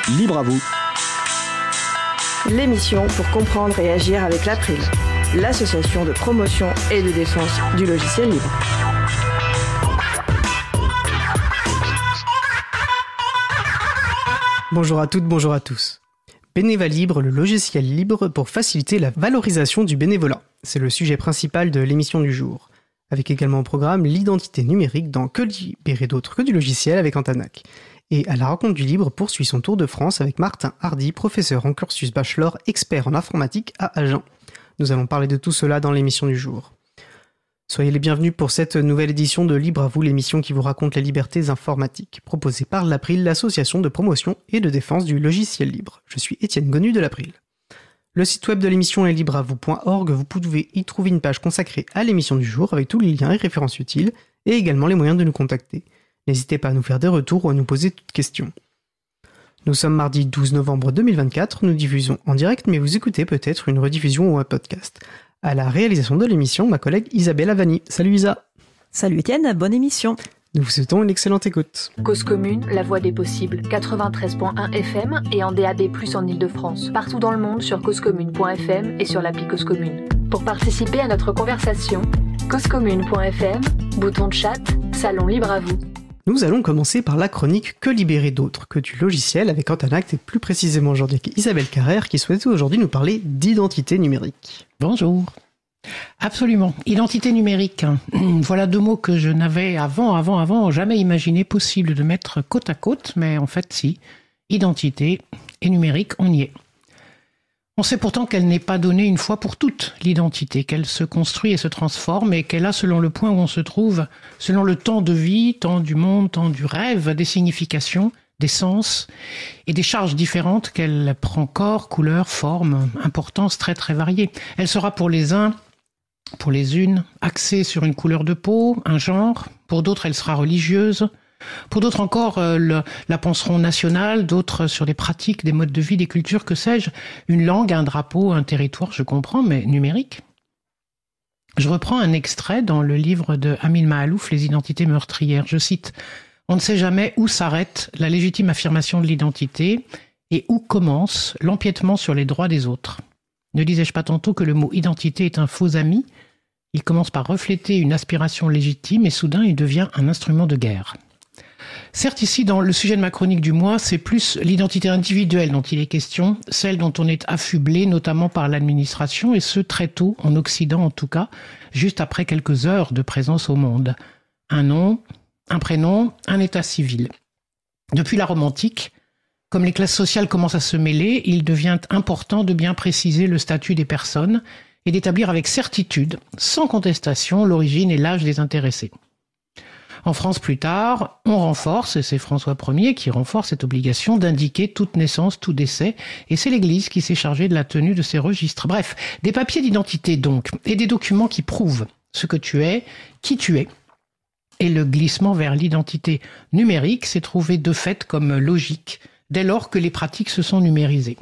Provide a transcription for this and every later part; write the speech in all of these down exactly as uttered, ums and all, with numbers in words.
Libre à vous. L'émission pour comprendre et agir avec l'April, l'association de promotion et de défense du logiciel libre. Bonjour à toutes, bonjour à tous. Bénéva Libre, le logiciel libre pour faciliter la valorisation du bénévolat. C'est le sujet principal de l'émission du jour. Avec également au programme l'identité numérique dans Que libérer d'autres que du logiciel avec Antanac. Et à la rencontre du libre poursuit son tour de France avec Martin Hardy, professeur en cursus bachelor, expert en informatique à Agen. Nous allons parler de tout cela dans l'émission du jour. Soyez les bienvenus pour cette nouvelle édition de Libre à vous, l'émission qui vous raconte les libertés informatiques, proposée par l'April, l'association de promotion et de défense du logiciel libre. Je suis Étienne Gonu de l'April. Le site web de l'émission est libre à vous point org, vous pouvez y trouver une page consacrée à l'émission du jour avec tous les liens et références utiles, et également les moyens de nous contacter. N'hésitez pas à nous faire des retours ou à nous poser toutes questions. Nous sommes mardi douze novembre deux mille vingt-quatre, nous diffusons en direct, mais vous écoutez peut-être une rediffusion ou un podcast. À la réalisation de l'émission, ma collègue Isabelle Avani. Salut Isa. Salut Étienne, bonne émission. Nous vous souhaitons une excellente écoute. Cause commune, la voix des possibles, quatre-vingt-treize virgule un F M et en D A B plus, en Ile-de-France. Partout dans le monde sur cause commune point F M et sur l'appli Cause Commune. Pour participer à notre conversation, cause commune point F M, bouton de chat, salon libre à vous. Nous allons commencer par la chronique Que libérer d'autres que du logiciel avec Antanac et plus précisément aujourd'hui Isabelle Carrère qui souhaitait aujourd'hui nous parler d'identité numérique. Bonjour. Absolument. Identité numérique. Voilà deux mots que je n'avais avant, avant, avant jamais imaginé possible de mettre côte à côte, mais en fait si. Identité et numérique, on y est. On sait pourtant qu'elle n'est pas donnée une fois pour toutes, l'identité, qu'elle se construit et se transforme et qu'elle a, selon le point où on se trouve, selon le temps de vie, temps du monde, temps du rêve, des significations, des sens et des charges différentes qu'elle prend corps, couleur, forme, importance très très variée. Elle sera pour les uns, pour les unes, axée sur une couleur de peau, un genre, pour d'autres elle sera religieuse, pour d'autres encore euh, le, la penseront nationale, d'autres sur des pratiques, des modes de vie, des cultures, que sais-je, une langue, un drapeau, un territoire, je comprends, mais numérique. Je reprends un extrait dans le livre de Amin Mahalouf, Les identités meurtrières. Je cite « On ne sait jamais où s'arrête la légitime affirmation de l'identité et où commence l'empiètement sur les droits des autres. Ne disais-je pas tantôt que le mot identité est un faux ami ? Il commence par refléter une aspiration légitime et soudain il devient un instrument de guerre. » Certes, ici, dans le sujet de ma chronique du mois, c'est plus l'identité individuelle dont il est question, celle dont on est affublé, notamment par l'administration, et ce très tôt, en Occident en tout cas, juste après quelques heures de présence au monde. Un nom, un prénom, un état civil. Depuis la Rome antique, comme les classes sociales commencent à se mêler, il devient important de bien préciser le statut des personnes et d'établir avec certitude, sans contestation, l'origine et l'âge des intéressés. En France, plus tard, on renforce, et c'est François Ier qui renforce cette obligation d'indiquer toute naissance, tout décès, et c'est l'Église qui s'est chargée de la tenue de ces registres. Bref, des papiers d'identité donc, et des documents qui prouvent ce que tu es, qui tu es. Et le glissement vers l'identité numérique s'est trouvé de fait comme logique, dès lors que les pratiques se sont numérisées.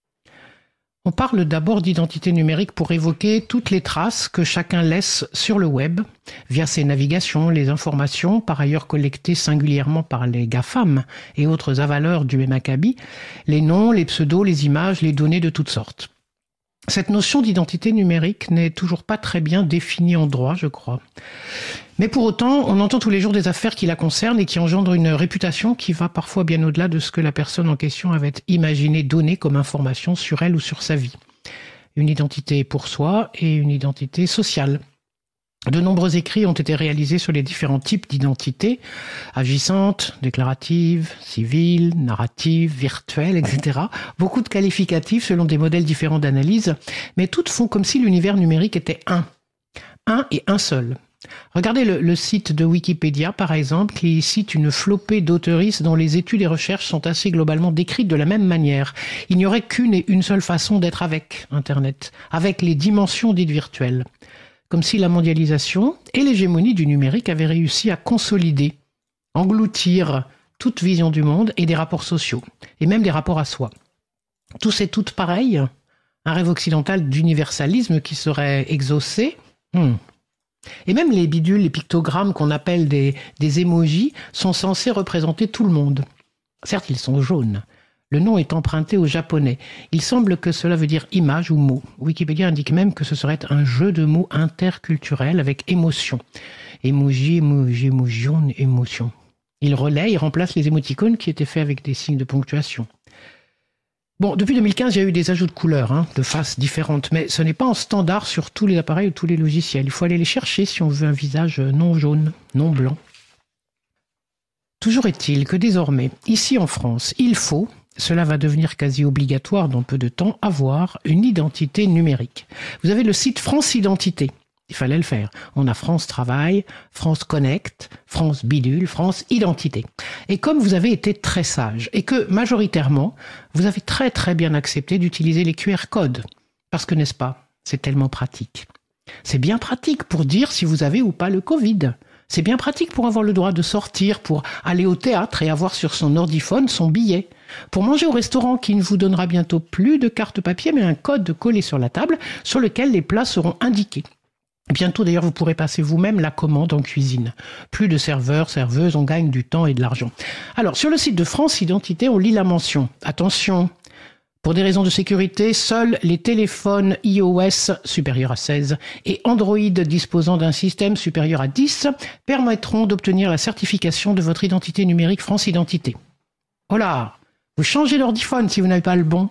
On parle d'abord d'identité numérique pour évoquer toutes les traces que chacun laisse sur le web, via ses navigations, les informations, par ailleurs collectées singulièrement par les GAFAM et autres avaleurs du même acabit, les noms, les pseudos, les images, les données de toutes sortes. Cette notion d'identité numérique n'est toujours pas très bien définie en droit, je crois. Mais pour autant, on entend tous les jours des affaires qui la concernent et qui engendrent une réputation qui va parfois bien au-delà de ce que la personne en question avait imaginé donner comme information sur elle ou sur sa vie. Une identité pour soi et une identité sociale. De nombreux écrits ont été réalisés sur les différents types d'identités, agissantes, déclaratives, civiles, narratives, virtuelles, et cetera. Beaucoup de qualificatifs selon des modèles différents d'analyse, mais toutes font comme si l'univers numérique était un. Un et un seul. Regardez le, le site de Wikipédia, par exemple, qui cite une flopée d'auteuristes dont les études et recherches sont assez globalement décrites de la même manière. Il n'y aurait qu'une et une seule façon d'être avec Internet, avec les dimensions dites virtuelles. Comme si la mondialisation et l'hégémonie du numérique avaient réussi à consolider, engloutir toute vision du monde et des rapports sociaux, et même des rapports à soi. Tous et toutes pareils, un rêve occidental d'universalisme qui serait exaucé. Hmm. Et même les bidules, les pictogrammes qu'on appelle des, des émojis sont censés représenter tout le monde. Certes, ils sont jaunes. Le nom est emprunté au japonais. Il semble que cela veut dire image ou mot. Wikipédia indique même que ce serait un jeu de mots interculturel avec émotion. Emoji, emoji, émotion, émotion. Il relaie, il remplace les émoticônes qui étaient faits avec des signes de ponctuation. Bon, depuis deux mille quinze, il y a eu des ajouts de couleurs, hein, de faces différentes, mais ce n'est pas en standard sur tous les appareils ou tous les logiciels. Il faut aller les chercher si on veut un visage non jaune, non blanc. Toujours est-il que désormais, ici en France, il faut, cela va devenir quasi obligatoire dans peu de temps, avoir une identité numérique. Vous avez le site France Identité. Il fallait le faire. On a France Travail, France Connect, France Bidule, France Identité. Et comme vous avez été très sage et que majoritairement, vous avez très très bien accepté d'utiliser les Q R codes, parce que n'est-ce pas, c'est tellement pratique. C'est bien pratique pour dire si vous avez ou pas le Covid. C'est bien pratique pour avoir le droit de sortir, pour aller au théâtre et avoir sur son ordiphone son billet. Pour manger au restaurant qui ne vous donnera bientôt plus de carte papier mais un code collé sur la table sur lequel les plats seront indiqués. Bientôt d'ailleurs vous pourrez passer vous-même la commande en cuisine. Plus de serveurs, serveuses, on gagne du temps et de l'argent. Alors sur le site de France Identité on lit la mention. Attention, pour des raisons de sécurité, seuls les téléphones iOS supérieurs à seize et Android disposant d'un système supérieur à dix permettront d'obtenir la certification de votre identité numérique France Identité. Oh là, vous changez d'ordiphone si vous n'avez pas le bon.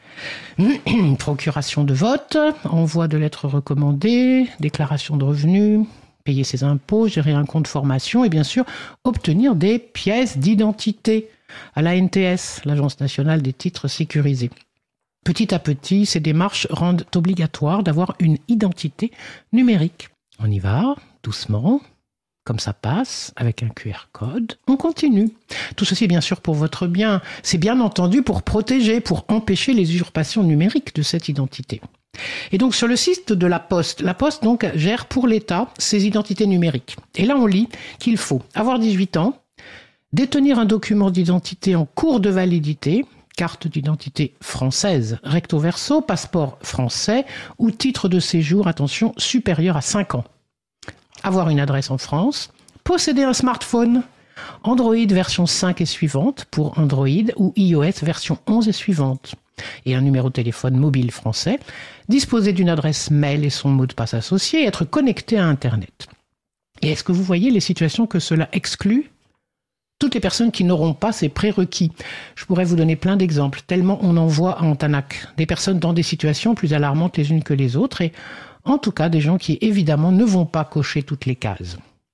Procuration de vote, envoi de lettres recommandées, déclaration de revenus, payer ses impôts, gérer un compte formation et bien sûr obtenir des pièces d'identité à l'A N T S, l'Agence nationale des titres sécurisés. Petit à petit, ces démarches rendent obligatoire d'avoir une identité numérique. On y va, doucement. Comme ça passe, avec un Q R code, on continue. Tout ceci, bien sûr, pour votre bien. C'est bien entendu pour protéger, pour empêcher les usurpations numériques de cette identité. Et donc, sur le site de la Poste, la Poste donc gère pour l'État ses identités numériques. Et là, on lit qu'il faut avoir dix-huit ans, détenir un document d'identité en cours de validité, carte d'identité française, recto verso, passeport français ou titre de séjour, attention, supérieur à cinq ans. Avoir une adresse en France, posséder un smartphone, Android version cinq et suivante pour Android ou iOS version onze et suivante, et un numéro de téléphone mobile français, disposer d'une adresse mail et son mot de passe associé et être connecté à Internet. Et est-ce que vous voyez les situations que cela exclut ? Toutes les personnes qui n'auront pas ces prérequis. Je pourrais vous donner plein d'exemples, tellement on en voit à Antanac. Des personnes dans des situations plus alarmantes les unes que les autres et en tout cas des gens qui évidemment ne vont pas cocher toutes les cases.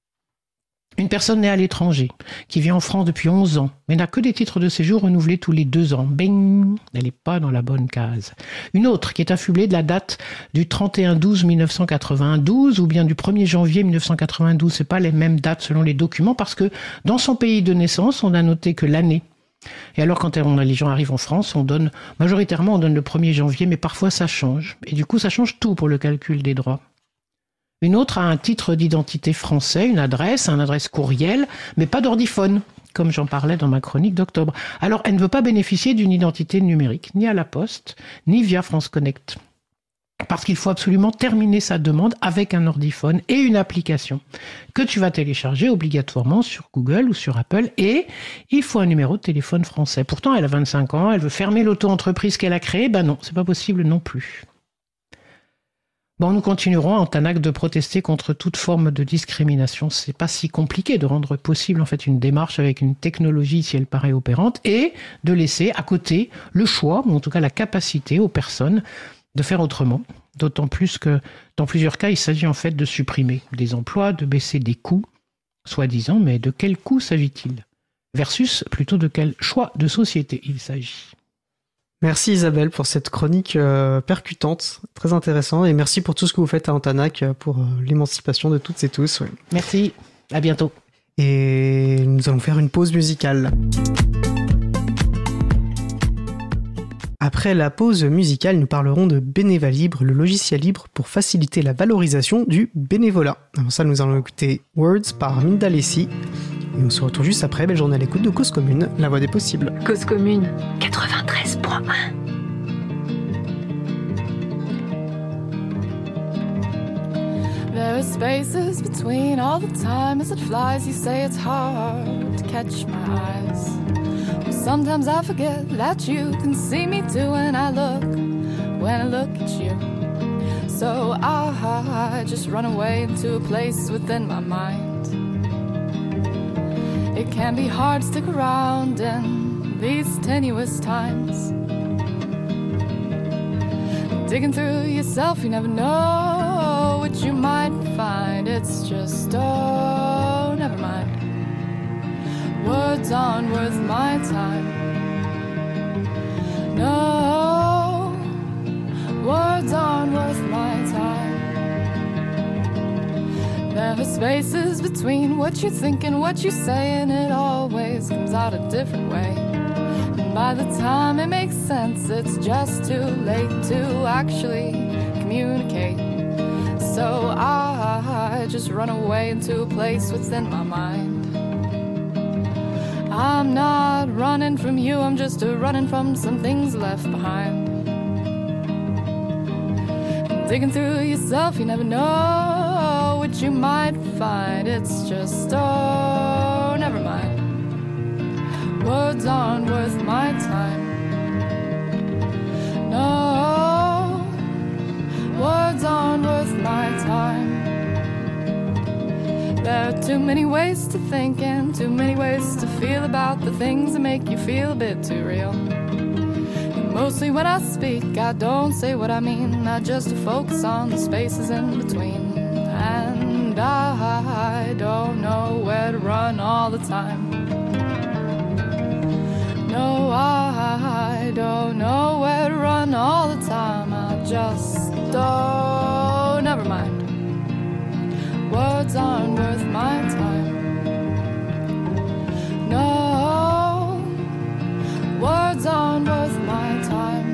Une personne née à l'étranger, qui vit en France depuis onze ans, mais n'a que des titres de séjour renouvelés tous les deux ans. Bing, elle n'est pas dans la bonne case. Une autre qui est affublée de la date du trente et un douze mille neuf cent quatre-vingt-douze ou bien du premier janvier mille neuf cent quatre-vingt-douze. C'est pas les mêmes dates selon les documents parce que dans son pays de naissance, on a noté que l'année. Et alors quand on a, les gens arrivent en France, on donne, majoritairement on donne le premier janvier, mais parfois ça change. Et du coup, ça change tout pour le calcul des droits. Une autre a un titre d'identité français, une adresse, un adresse courriel, mais pas d'ordiphone, comme j'en parlais dans ma chronique d'octobre. Alors, elle ne veut pas bénéficier d'une identité numérique, ni à la Poste, ni via France Connect. Parce qu'il faut absolument terminer sa demande avec un ordiphone et une application que tu vas télécharger obligatoirement sur Google ou sur Apple. Et il faut un numéro de téléphone français. Pourtant, elle a vingt-cinq ans, elle veut fermer l'auto-entreprise qu'elle a créée. Ben non, c'est pas possible non plus. Bon, nous continuerons en Tanac de protester contre toute forme de discrimination. C'est pas si compliqué de rendre possible en fait une démarche avec une technologie si elle paraît opérante et de laisser à côté le choix, ou en tout cas la capacité aux personnes de faire autrement. D'autant plus que dans plusieurs cas, il s'agit en fait de supprimer des emplois, de baisser des coûts, soi-disant, mais de quel coût s'agit-il ? Versus plutôt de quel choix de société il s'agit. Merci Isabelle pour cette chronique euh, percutante, très intéressante, et merci pour tout ce que vous faites à Antanac pour euh, l'émancipation de toutes et tous. Oui. Merci, à bientôt. Et nous allons faire une pause musicale. Après la pause musicale, nous parlerons de Beneva Libre, le logiciel libre pour faciliter la valorisation du bénévolat. Avant ça, nous allons écouter Words par Minda Lessi. Et on se retrouve juste après. Belle journée à l'écoute de Cause Commune, la voix des possibles. Cause Commune, quatre-vingt-treize point un. There are spaces between all the time as it flies. You say it's hard to catch my eyes. Sometimes I forget that you can see me too when I look, when I look at you. So I just run away into a place within my mind. It can be hard to stick around in these tenuous times. Digging through yourself, you never know what you might find. It's just, oh, never mind. Words aren't worth my time. No, words aren't worth my time. There are spaces between what you think and what you say, and it always comes out a different way. And by the time it makes sense, it's just too late to actually communicate. So I just run away into a place within my mind. I'm not running from you, I'm just running from some things left behind. And digging through yourself, you never know what you might find. It's just, oh, never mind. Words aren't worth my time. No, words aren't worth my time. There are too many ways to think and too many ways to feel about the things that make you feel a bit too real. And mostly when I speak, I don't say what I mean. I just focus on the spaces in between. And I don't know where to run all the time. No, I don't know where to run all the time. I just don't, never mind. Words aren't worth my time. No, words aren't worth my time.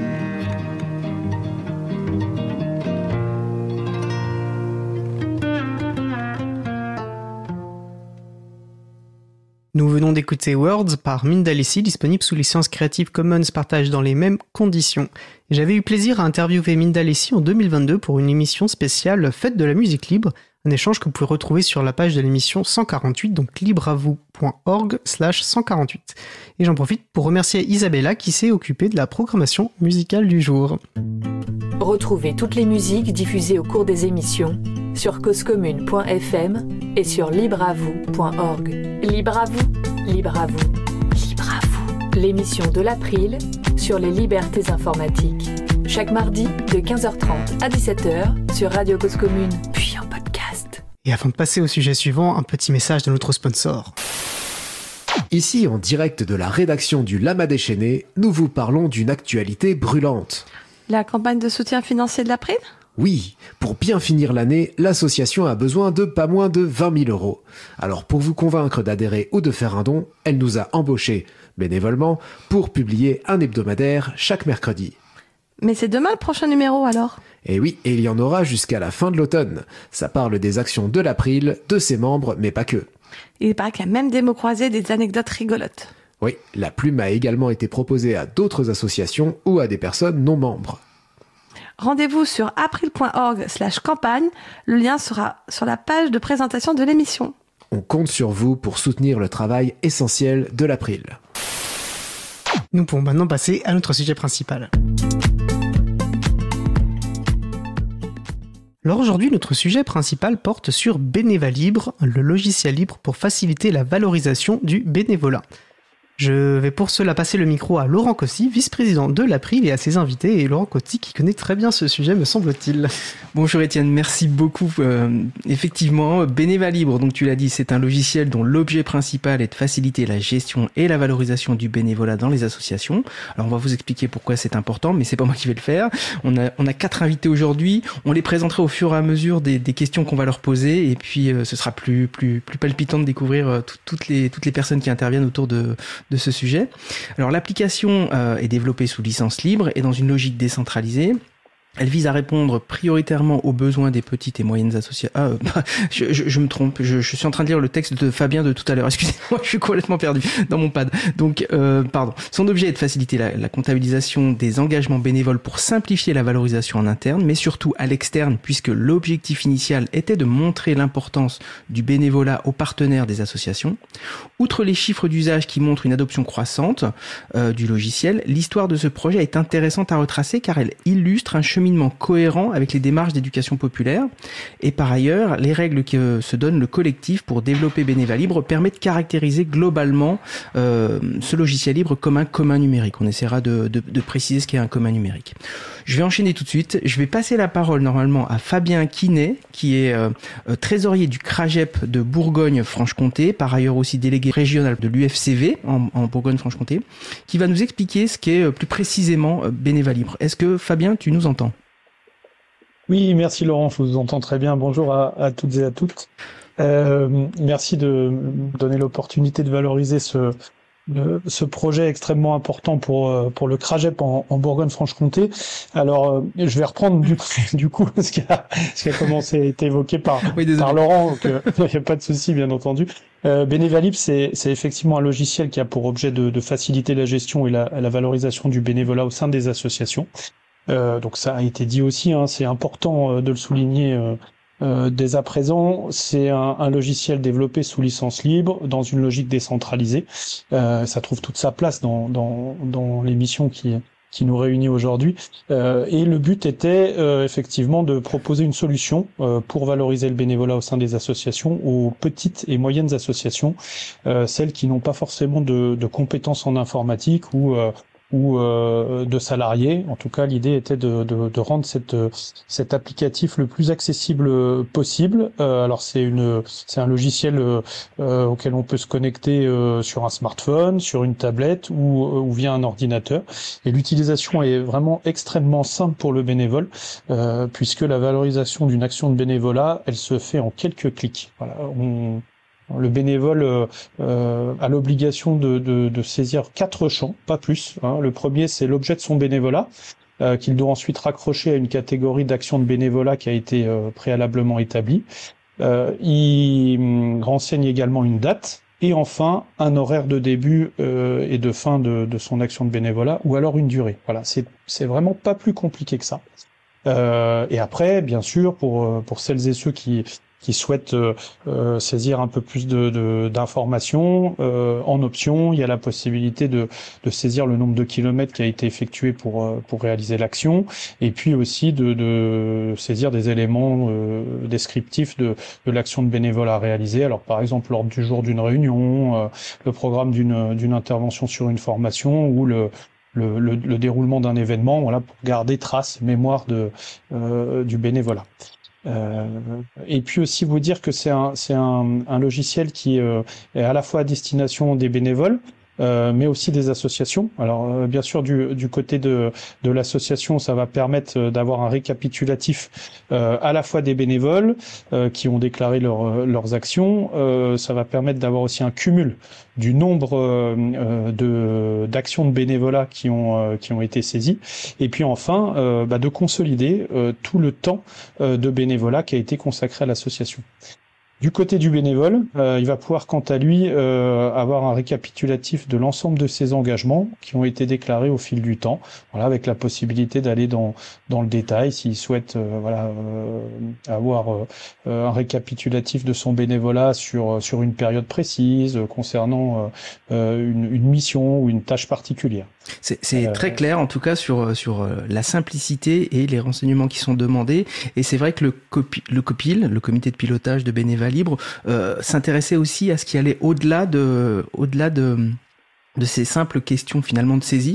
Nous venons d'écouter Words par Minda Lesy, disponible sous licence Creative Commons partage dans les mêmes conditions. Et j'avais eu plaisir à interviewer Minda Lesy en deux mille vingt-deux pour une émission spéciale Fête de la musique libre, un échange que vous pouvez retrouver sur la page de l'émission cent quarante-huit, donc libreavou point org slash cent quarante-huit. Et j'en profite pour remercier Isabella qui s'est occupée de la programmation musicale du jour. Retrouvez toutes les musiques diffusées au cours des émissions sur causecommune point f m et sur libreavou point org. Libre à vous, libre à vous, libre à vous. L'émission de l'April sur les libertés informatiques. Chaque mardi de quinze heures trente à dix-sept heures sur Radio Cause Commune, puis en podcast. Et avant de passer au sujet suivant, un petit message de notre sponsor. Ici, en direct de la rédaction du Lama déchaîné, nous vous parlons d'une actualité brûlante. La campagne de soutien financier de l'April ? Oui, pour bien finir l'année, l'association a besoin de pas moins de vingt mille euros. Alors pour vous convaincre d'adhérer ou de faire un don, elle nous a embauchés, bénévolement, pour publier un hebdomadaire chaque mercredi. Mais c'est demain le prochain numéro alors ? Et oui, et il y en aura jusqu'à la fin de l'automne. Ça parle des actions de l'April, de ses membres, mais pas que. Il paraît qu'il y a même des mots croisés, des anecdotes rigolotes. Oui, la plume a également été proposée à d'autres associations ou à des personnes non membres. Rendez-vous sur april point org slash campagne. Le lien sera sur la page de présentation de l'émission. On compte sur vous pour soutenir le travail essentiel de l'April. Nous pouvons maintenant passer à notre sujet principal. Alors aujourd'hui, notre sujet principal porte sur Beneva Libre, le logiciel libre pour faciliter la valorisation du bénévolat. Je vais pour cela passer le micro à Laurent Cossy, vice-président de l'April, et à ses invités. Et Laurent Cossy qui connaît très bien ce sujet, me semble-t-il. Bonjour Étienne, merci beaucoup. Euh, effectivement, Beneva Libre, donc tu l'as dit, c'est un logiciel dont l'objet principal est de faciliter la gestion et la valorisation du bénévolat dans les associations. Alors on va vous expliquer pourquoi c'est important, mais c'est pas moi qui vais le faire. On a, on a quatre invités aujourd'hui. On les présentera au fur et à mesure des, des questions qu'on va leur poser, et puis euh, ce sera plus, plus, plus palpitant de découvrir euh, tout, toutes les, toutes les personnes qui interviennent autour de de ce sujet. Alors l'application euh, est développée sous licence libre et dans une logique décentralisée. Elle vise à répondre prioritairement aux besoins des petites et moyennes associations. Ah, euh, je, je, je me trompe, je, je suis en train de lire le texte de Fabien de tout à l'heure. Excusez-moi, je suis complètement perdu dans mon pad. Donc, euh, pardon. Son objet est de faciliter la, la comptabilisation des engagements bénévoles pour simplifier la valorisation en interne, mais surtout à l'externe, puisque l'objectif initial était de montrer l'importance du bénévolat aux partenaires des associations. Outre les chiffres d'usage qui montrent une adoption croissante euh, du logiciel, l'histoire de ce projet est intéressante à retracer car elle illustre un cheminement cohérent avec les démarches d'éducation populaire. Et par ailleurs, les règles que se donne le collectif pour développer Bénéva Libre permettent de caractériser globalement euh, ce logiciel libre comme un commun numérique. On essaiera de, de, de préciser ce qu'est un commun numérique. Je vais enchaîner tout de suite. Je vais passer la parole normalement à Fabien Quinet, qui est euh, trésorier du CRAGEP de Bourgogne-Franche-Comté, par ailleurs aussi délégué régional de l'U F C V en, en Bourgogne-Franche-Comté, qui va nous expliquer ce qu'est euh, plus précisément euh, Bénéva Libre. Est-ce que Fabien, tu nous entends ? Oui, merci Laurent, je vous entends très bien. Bonjour à, à toutes et à toutes. Euh, merci de me donner l'opportunité de valoriser ce, le, ce projet extrêmement important pour, pour le CRAGEP en, en Bourgogne-Franche-Comté. Alors, je vais reprendre du coup, du coup ce, qui a, ce qui a commencé à être évoqué par, oui, par Laurent, donc il n'y a pas de souci, bien entendu. Euh, Bénéva Libre, c'est, c'est effectivement un logiciel qui a pour objet de, de faciliter la gestion et la, la valorisation du bénévolat au sein des associations. Euh, donc ça a été dit aussi, hein, c'est important euh, de le souligner euh, euh, dès à présent. C'est un, un logiciel développé sous licence libre dans une logique décentralisée. Euh, ça trouve toute sa place dans, dans, dans l'émission qui, qui nous réunit aujourd'hui. Euh, et le but était euh, effectivement de proposer une solution euh, pour valoriser le bénévolat au sein des associations, aux petites et moyennes associations, euh, celles qui n'ont pas forcément de, de compétences en informatique ou euh, ou euh, de salariés. En tout cas, l'idée était de, de, de rendre cette, cet applicatif le plus accessible possible. Euh, alors, c'est une, c'est un logiciel euh, auquel on peut se connecter euh, sur un smartphone, sur une tablette ou, ou via un ordinateur. Et l'utilisation est vraiment extrêmement simple pour le bénévole, euh, puisque la valorisation d'une action de bénévolat, elle se fait en quelques clics. Voilà, on Le bénévole euh, a l'obligation de, de, de saisir quatre champs, pas plus. Hein. Le premier, c'est l'objet de son bénévolat, euh, qu'il doit ensuite raccrocher à une catégorie d'action de bénévolat qui a été euh, préalablement établie. Euh, il renseigne également une date et enfin un horaire de début euh, et de fin de, de son action de bénévolat, ou alors une durée. Voilà, c'est, c'est vraiment pas plus compliqué que ça. Euh, et après, bien sûr, pour pour celles et ceux qui qui souhaitent euh, euh, saisir un peu plus de, de d'informations, euh, en option, il y a la possibilité de de saisir le nombre de kilomètres qui a été effectué pour euh, pour réaliser l'action, et puis aussi de de saisir des éléments euh, descriptifs de de l'action de bénévolat réalisée. Alors par exemple l'ordre du jour d'une réunion, euh, le programme d'une d'une intervention sur une formation ou le Le, le, le déroulement d'un événement, voilà, pour garder trace, mémoire de euh, du bénévolat. Euh, et puis aussi vous dire que c'est un c'est un, un logiciel qui euh, est à la fois à destination des bénévoles, euh, mais aussi des associations. Alors euh, bien sûr du du côté de de l'association, ça va permettre d'avoir un récapitulatif euh, à la fois des bénévoles euh, qui ont déclaré leur, leurs actions. Euh, ça va permettre d'avoir aussi un cumul du nombre euh, de d'actions de bénévolat qui ont euh, qui ont été saisies, et puis enfin euh, bah, de consolider euh, tout le temps euh, de bénévolat qui a été consacré à l'association. Du côté du bénévole, euh, il va pouvoir quant à lui euh, avoir un récapitulatif de l'ensemble de ses engagements qui ont été déclarés au fil du temps, voilà, avec la possibilité d'aller dans dans le détail s'il souhaite euh, voilà euh, avoir euh, un récapitulatif de son bénévolat sur sur une période précise euh, concernant euh, une, une mission ou une tâche particulière. C'est, c'est euh, très clair en tout cas sur sur la simplicité et les renseignements qui sont demandés, et c'est vrai que le copi, le COPIL, le comité de pilotage de Bénéva Libre, euh, s'intéressait aussi à ce qui allait au-delà de au-delà de de ces simples questions finalement de saisie.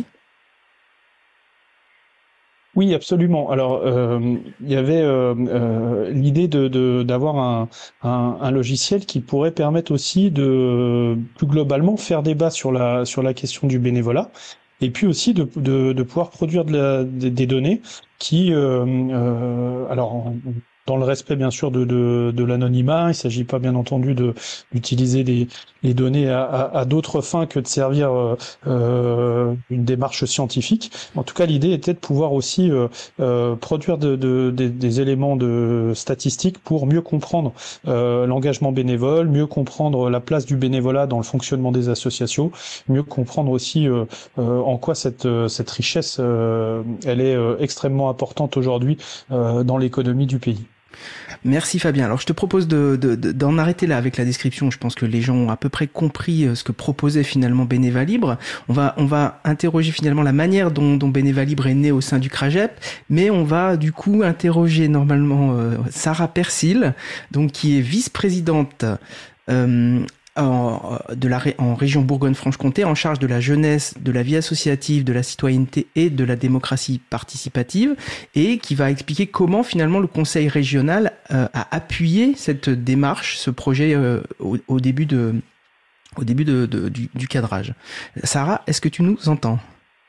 Oui, absolument. Alors, euh, il y avait euh, euh, l'idée de, de d'avoir un, un, un logiciel qui pourrait permettre aussi de plus globalement faire débat sur la sur la question du bénévolat, et puis aussi de de, de pouvoir produire de la, des, des données qui, euh, euh, alors dans le respect bien sûr de, de, de l'anonymat. Il ne s'agit pas bien entendu de, d'utiliser des, les données à, à, à d'autres fins que de servir euh, une démarche scientifique. En tout cas, l'idée était de pouvoir aussi euh, euh, produire de, de, de, des éléments de statistiques pour mieux comprendre euh, l'engagement bénévole, mieux comprendre la place du bénévolat dans le fonctionnement des associations, mieux comprendre aussi euh, euh, en quoi cette, cette richesse euh, elle est euh, extrêmement importante aujourd'hui euh, dans l'économie du pays. Merci Fabien. Alors je te propose de, de, de, d'en arrêter là avec la description. Je pense que les gens ont à peu près compris ce que proposait finalement Beneva Libre. On va, on va interroger finalement la manière dont, dont Beneva Libre est né au sein du CRAGEP, mais on va du coup interroger normalement euh, Sarah Persil, donc qui est vice-présidente euh, En, de la, en région Bourgogne-Franche-Comté, en charge de la jeunesse, de la vie associative, de la citoyenneté et de la démocratie participative, et qui va expliquer comment finalement le conseil régional euh, a appuyé cette démarche, ce projet euh, au, au début, de, au début de, de, du, du cadrage. Sarah, est-ce que tu nous entends ?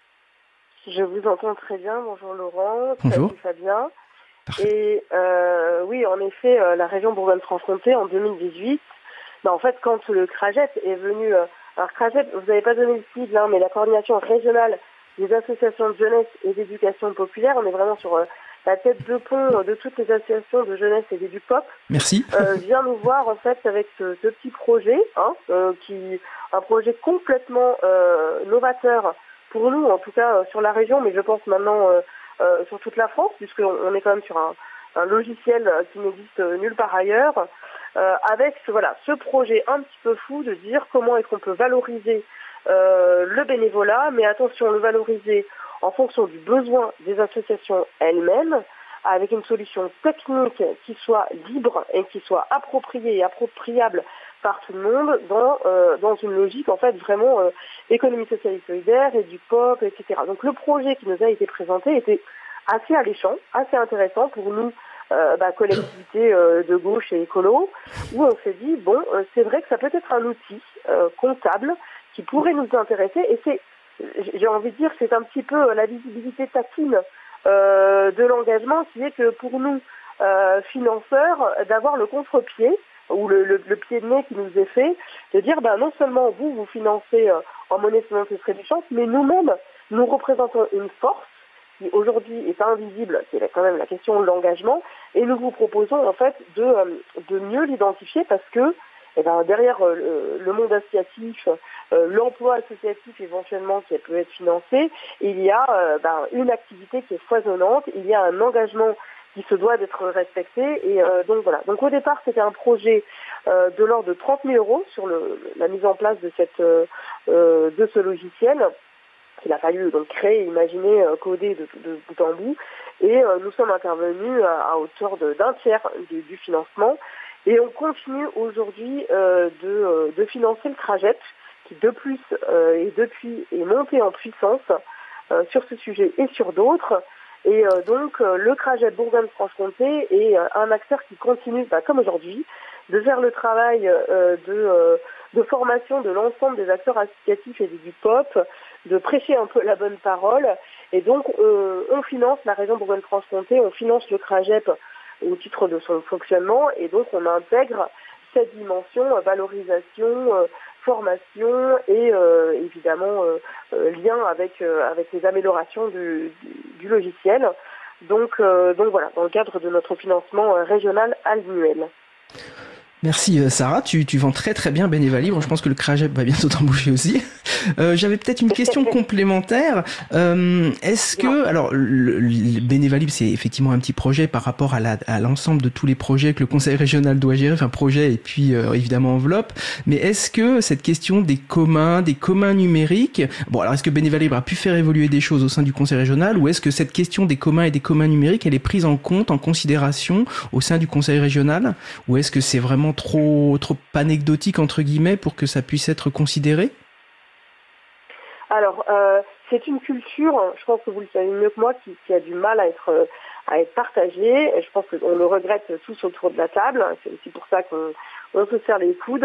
Je vous entends très bien. Bonjour Laurent. Bonjour. Salut Fabien. Parfait. Et euh, oui, en effet, euh, la région Bourgogne-Franche-Comté en deux mille dix-huit. Ben, en fait, quand le CRAGEP est venu, euh, alors CRAGEP, vous n'avez pas donné le sigle, hein, mais la coordination régionale des associations de jeunesse et d'éducation populaire, on est vraiment sur euh, la tête de pont de toutes les associations de jeunesse et d'éduc-pop. Merci. Euh, vient nous voir en fait avec ce, ce petit projet, hein, euh, qui, un projet complètement euh, novateur pour nous, en tout cas euh, sur la région, mais je pense maintenant euh, euh, sur toute la France, puisqu'on on est quand même sur un, un logiciel qui n'existe nulle part ailleurs. Euh, avec ce, voilà, ce projet un petit peu fou de dire comment est-ce qu'on peut valoriser euh, le bénévolat, mais attention, le valoriser en fonction du besoin des associations elles-mêmes, avec une solution technique qui soit libre et qui soit appropriée et appropriable par tout le monde dans, euh, dans une logique en fait vraiment euh, économie sociale et solidaire, et du pop, et cetera. Donc le projet qui nous a été présenté était assez alléchant, assez intéressant pour nous, Euh, bah, collectivité euh, de gauche et écolo, où on s'est dit, bon, euh, c'est vrai que ça peut être un outil euh, comptable qui pourrait nous intéresser, et c'est, j'ai envie de dire, c'est un petit peu la visibilité taquine euh, de l'engagement, qui est que pour nous, euh, financeurs, d'avoir le contre-pied, ou le, le, le pied de nez qui nous est fait, de dire, bah, non seulement vous, vous financez euh, en monnaie sonnante et trébuchante, mais nous-mêmes, nous représentons une force qui aujourd'hui est invisible, c'est quand même la question de l'engagement, et nous vous proposons en fait de, de mieux l'identifier parce que eh ben, derrière le, le monde associatif, euh, l'emploi associatif éventuellement qui peut être financé, il y a euh, ben, une activité qui est foisonnante, il y a un engagement qui se doit d'être respecté, et euh, donc voilà. Donc au départ c'était un projet euh, de l'ordre de trente mille euros sur le, la mise en place de, cette, euh, de ce logiciel, qu'il a fallu donc créer, imaginer, euh, coder de, de, de bout en bout, et euh, nous sommes intervenus à, à hauteur de, d'un tiers du, du financement, et on continue aujourd'hui euh, de, euh, de financer le CRAGEP, qui de plus euh, est depuis est monté en puissance euh, sur ce sujet et sur d'autres, et euh, donc euh, le CRAGEP Bourgogne-Franche-Comté est euh, un acteur qui continue, bah, comme aujourd'hui, de faire le travail euh, de, euh, de formation de l'ensemble des acteurs associatifs et du pop, de prêcher un peu la bonne parole, et donc on, on finance la région Bourgogne-Franche-Comté, on finance le CRAGEP au titre de son fonctionnement, et donc on intègre cette dimension euh, valorisation, euh, formation et euh, évidemment euh, euh, lien avec euh, avec les améliorations du, du, du logiciel. Donc euh, donc voilà, dans le cadre de notre financement euh, régional annuel. Merci Sarah, tu, tu vends très très bien Beneva Libre, je pense que le CRAGEP va bientôt t'embaucher aussi. Euh, j'avais peut-être une question complémentaire. Euh, est-ce que, alors le, le Beneva Libre c'est effectivement un petit projet par rapport à, la, à l'ensemble de tous les projets que le conseil régional doit gérer, enfin projet et puis euh, évidemment enveloppe, mais est-ce que cette question des communs, des communs numériques, bon alors est-ce que Beneva Libre a pu faire évoluer des choses au sein du conseil régional, ou est-ce que cette question des communs et des communs numériques elle est prise en compte, en considération au sein du conseil régional, ou est-ce que c'est vraiment trop trop anecdotique entre guillemets pour que ça puisse être considéré? Alors euh, c'est une culture, je pense que vous le savez mieux que moi, qui, qui a du mal à être à être partagée. Et je pense qu'on le regrette tous autour de la table. C'est aussi pour ça qu'on on se serre les coudes.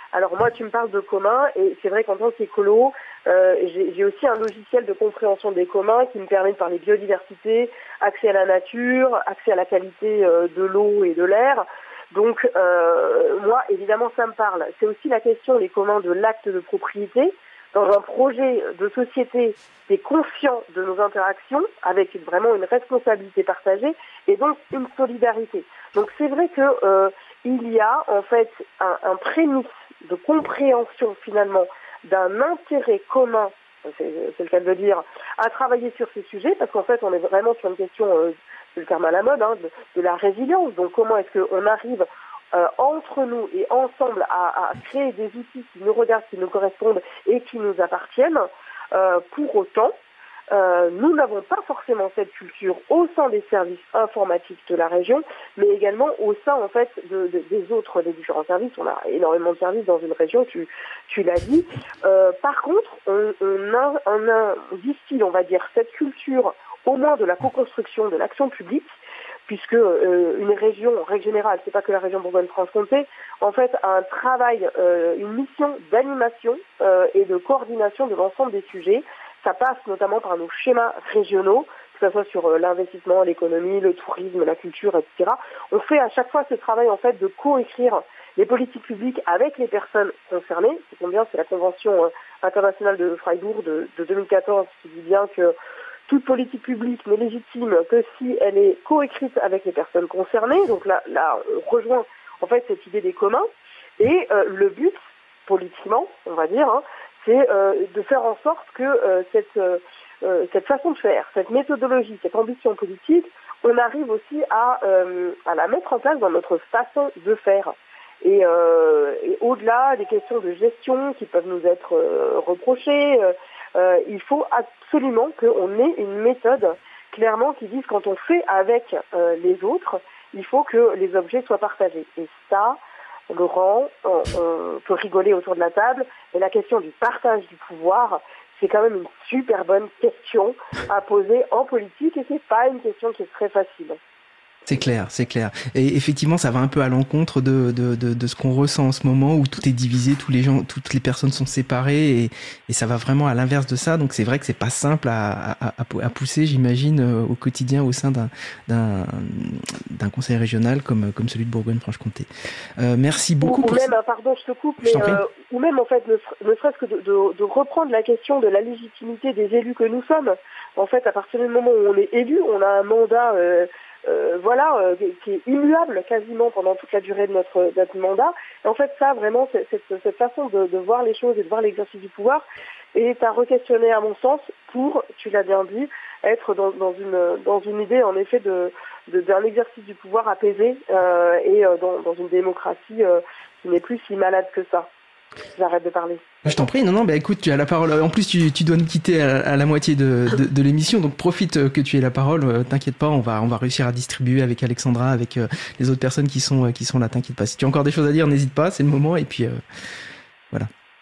Alors moi, tu me parles de commun, et c'est vrai qu'en tant qu'écolo, euh, j'ai, j'ai aussi un logiciel de compréhension des communs qui me permet de parler biodiversité, accès à la nature, accès à la qualité euh, de l'eau et de l'air. Donc euh, moi, évidemment, ça me parle. C'est aussi la question, les communs, de l'acte de propriété. Dans un projet de société qui est conscient de nos interactions, avec vraiment une responsabilité partagée et donc une solidarité. Donc c'est vrai que euh, il y a en fait un, un prémisse de compréhension finalement d'un intérêt commun, c'est, c'est le cas de le dire, à travailler sur ces sujets, parce qu'en fait on est vraiment sur une question, euh, c'est le terme à la mode, hein, de, de la résilience. Donc comment est-ce qu'on arrive Euh, entre nous et ensemble à, à créer des outils qui nous regardent, qui nous correspondent et qui nous appartiennent. Euh, pour autant, euh, nous n'avons pas forcément cette culture au sein des services informatiques de la région, mais également au sein en fait de, de, des autres, des différents services. On a énormément de services dans une région, tu, tu l'as dit. Euh, par contre, on, on, a, on, a, on distille, on va dire, cette culture au moins de la co-construction, de l'action publique, puisque euh, une région, en règle générale, c'est pas que la région Bourgogne-Franche-Comté, en fait, a un travail, euh, une mission d'animation euh, et de coordination de l'ensemble des sujets. Ça passe notamment par nos schémas régionaux, que ce soit sur euh, l'investissement, l'économie, le tourisme, la culture, et cetera. On fait à chaque fois ce travail, en fait, de co-écrire les politiques publiques avec les personnes concernées. C'est combien, c'est la Convention euh, internationale de Freiburg de, de deux mille quatorze qui dit bien que toute politique publique n'est légitime que si elle est coécrite avec les personnes concernées. Donc là, là, on rejoint en fait cette idée des communs. Et euh, le but, politiquement, on va dire, hein, c'est euh, de faire en sorte que euh, cette, euh, cette façon de faire, cette méthodologie, cette ambition politique, on arrive aussi à, euh, à la mettre en place dans notre façon de faire. Et, euh, et au-delà des questions de gestion qui peuvent nous être euh, reprochées, euh, Euh, il faut absolument qu'on ait une méthode clairement qui dise quand on fait avec euh, les autres, il faut que les objets soient partagés. Et ça, Laurent, on, on peut rigoler autour de la table, mais la question du partage du pouvoir, c'est quand même une super bonne question à poser en politique et c'est pas une question qui est très facile. C'est clair, c'est clair. Et effectivement, ça va un peu à l'encontre de, de, de, de ce qu'on ressent en ce moment où tout est divisé, tous les gens, toutes les personnes sont séparées et, et ça va vraiment à l'inverse de ça. Donc c'est vrai que c'est pas simple à, à, à pousser, j'imagine, au quotidien au sein d'un, d'un, d'un conseil régional comme, comme celui de Bourgogne-Franche-Comté. Euh, merci beaucoup. Ou, pour ou même, ça. pardon, je te coupe, mais euh, ou même en fait, ne, ne serait-ce que de, de, de reprendre la question de la légitimité des élus que nous sommes. En fait, à partir du moment où on est élu, on a un mandat. Euh, Euh, voilà, euh, qui est immuable quasiment pendant toute la durée de notre, de notre mandat. Et en fait, ça, vraiment, c'est, cette, cette façon de, de voir les choses et de voir l'exercice du pouvoir est à re-questionner, à mon sens, pour, tu l'as bien dit, être dans, dans, une, dans une idée, en effet, de, de, d'un exercice du pouvoir apaisé euh, et euh, dans, dans une démocratie euh, qui n'est plus si malade que ça. J'arrête de parler. Je t'en prie, non, non, bah écoute, tu as la parole. En plus, tu, tu dois nous quitter à, à la moitié de, de, de l'émission, donc profite que tu aies la parole. Euh, t'inquiète pas, on va, on va réussir à distribuer avec Alexandra, avec euh, les autres personnes qui sont, euh, qui sont là. T'inquiète pas. Si tu as encore des choses à dire, n'hésite pas, c'est le moment. Et puis, euh, voilà.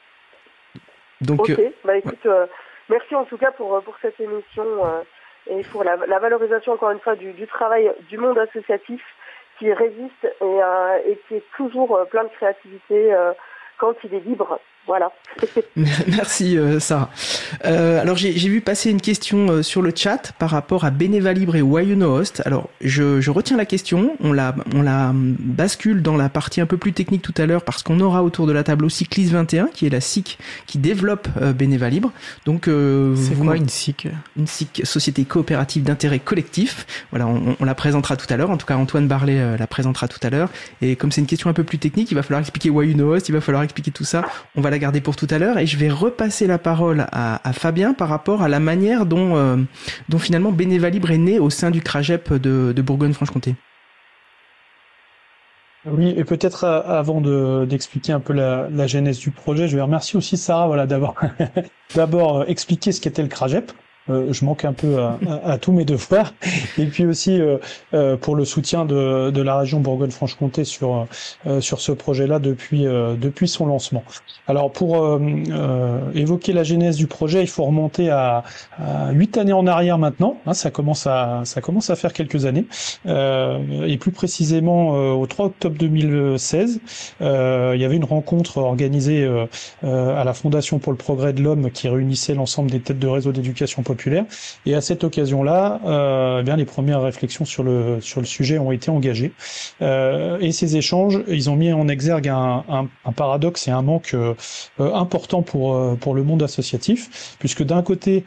Donc, ok, euh, bah écoute, ouais. euh, merci en tout cas pour, pour cette émission euh, et pour la, la valorisation, encore une fois, du, du travail du monde associatif qui résiste et, euh, et qui est toujours plein de créativité euh, quand il est libre. Voilà. Merci euh, Sarah. Euh, alors j'ai, j'ai vu passer une question euh, sur le chat par rapport à Beneva Libre et Why You Know Host. Alors je, je retiens la question, on la, on la bascule dans la partie un peu plus technique tout à l'heure parce qu'on aura autour de la table aussi C L I S vingt et un qui est la S I C qui développe euh, Beneva Libre. Donc euh, c'est vous, quoi une S I C? Une S I C, Société coopérative d'intérêt collectif. Voilà, on, on la présentera tout à l'heure. En tout cas Antoine Barlet euh, la présentera tout à l'heure. Et comme c'est une question un peu plus technique, il va falloir expliquer Why You Know Host, il va falloir expliquer tout ça. On va la garder pour tout à l'heure et je vais repasser la parole à, à Fabien par rapport à la manière dont, euh, dont finalement Beneva Libre est né au sein du CRAGEP de, de Bourgogne-Franche-Comté. Oui, et peut-être euh, avant de, d'expliquer un peu la, la genèse du projet, je vais remercier aussi Sarah voilà, d'avoir d'abord euh, expliqué ce qu'était le CRAGEP. euh, je manque un peu à, à, à tous mes devoirs. Et puis aussi euh, euh, pour le soutien de, de la région Bourgogne-Franche-Comté sur euh, sur ce projet-là depuis euh, depuis son lancement. Alors pour euh, euh, évoquer la genèse du projet, il faut remonter à, à huit années en arrière maintenant. Hein, ça commence à ça commence à faire quelques années. Euh, et plus précisément euh, au trois octobre deux mille seize, euh, il y avait une rencontre organisée euh, euh, à la Fondation pour le progrès de l'homme qui réunissait l'ensemble des têtes de réseau d'éducation populaire. Et à cette occasion-là, euh, eh bien les premières réflexions sur le sur le sujet ont été engagées. Euh, et ces échanges, ils ont mis en exergue un, un, un paradoxe et un manque euh, important pour pour le monde associatif, puisque d'un côté,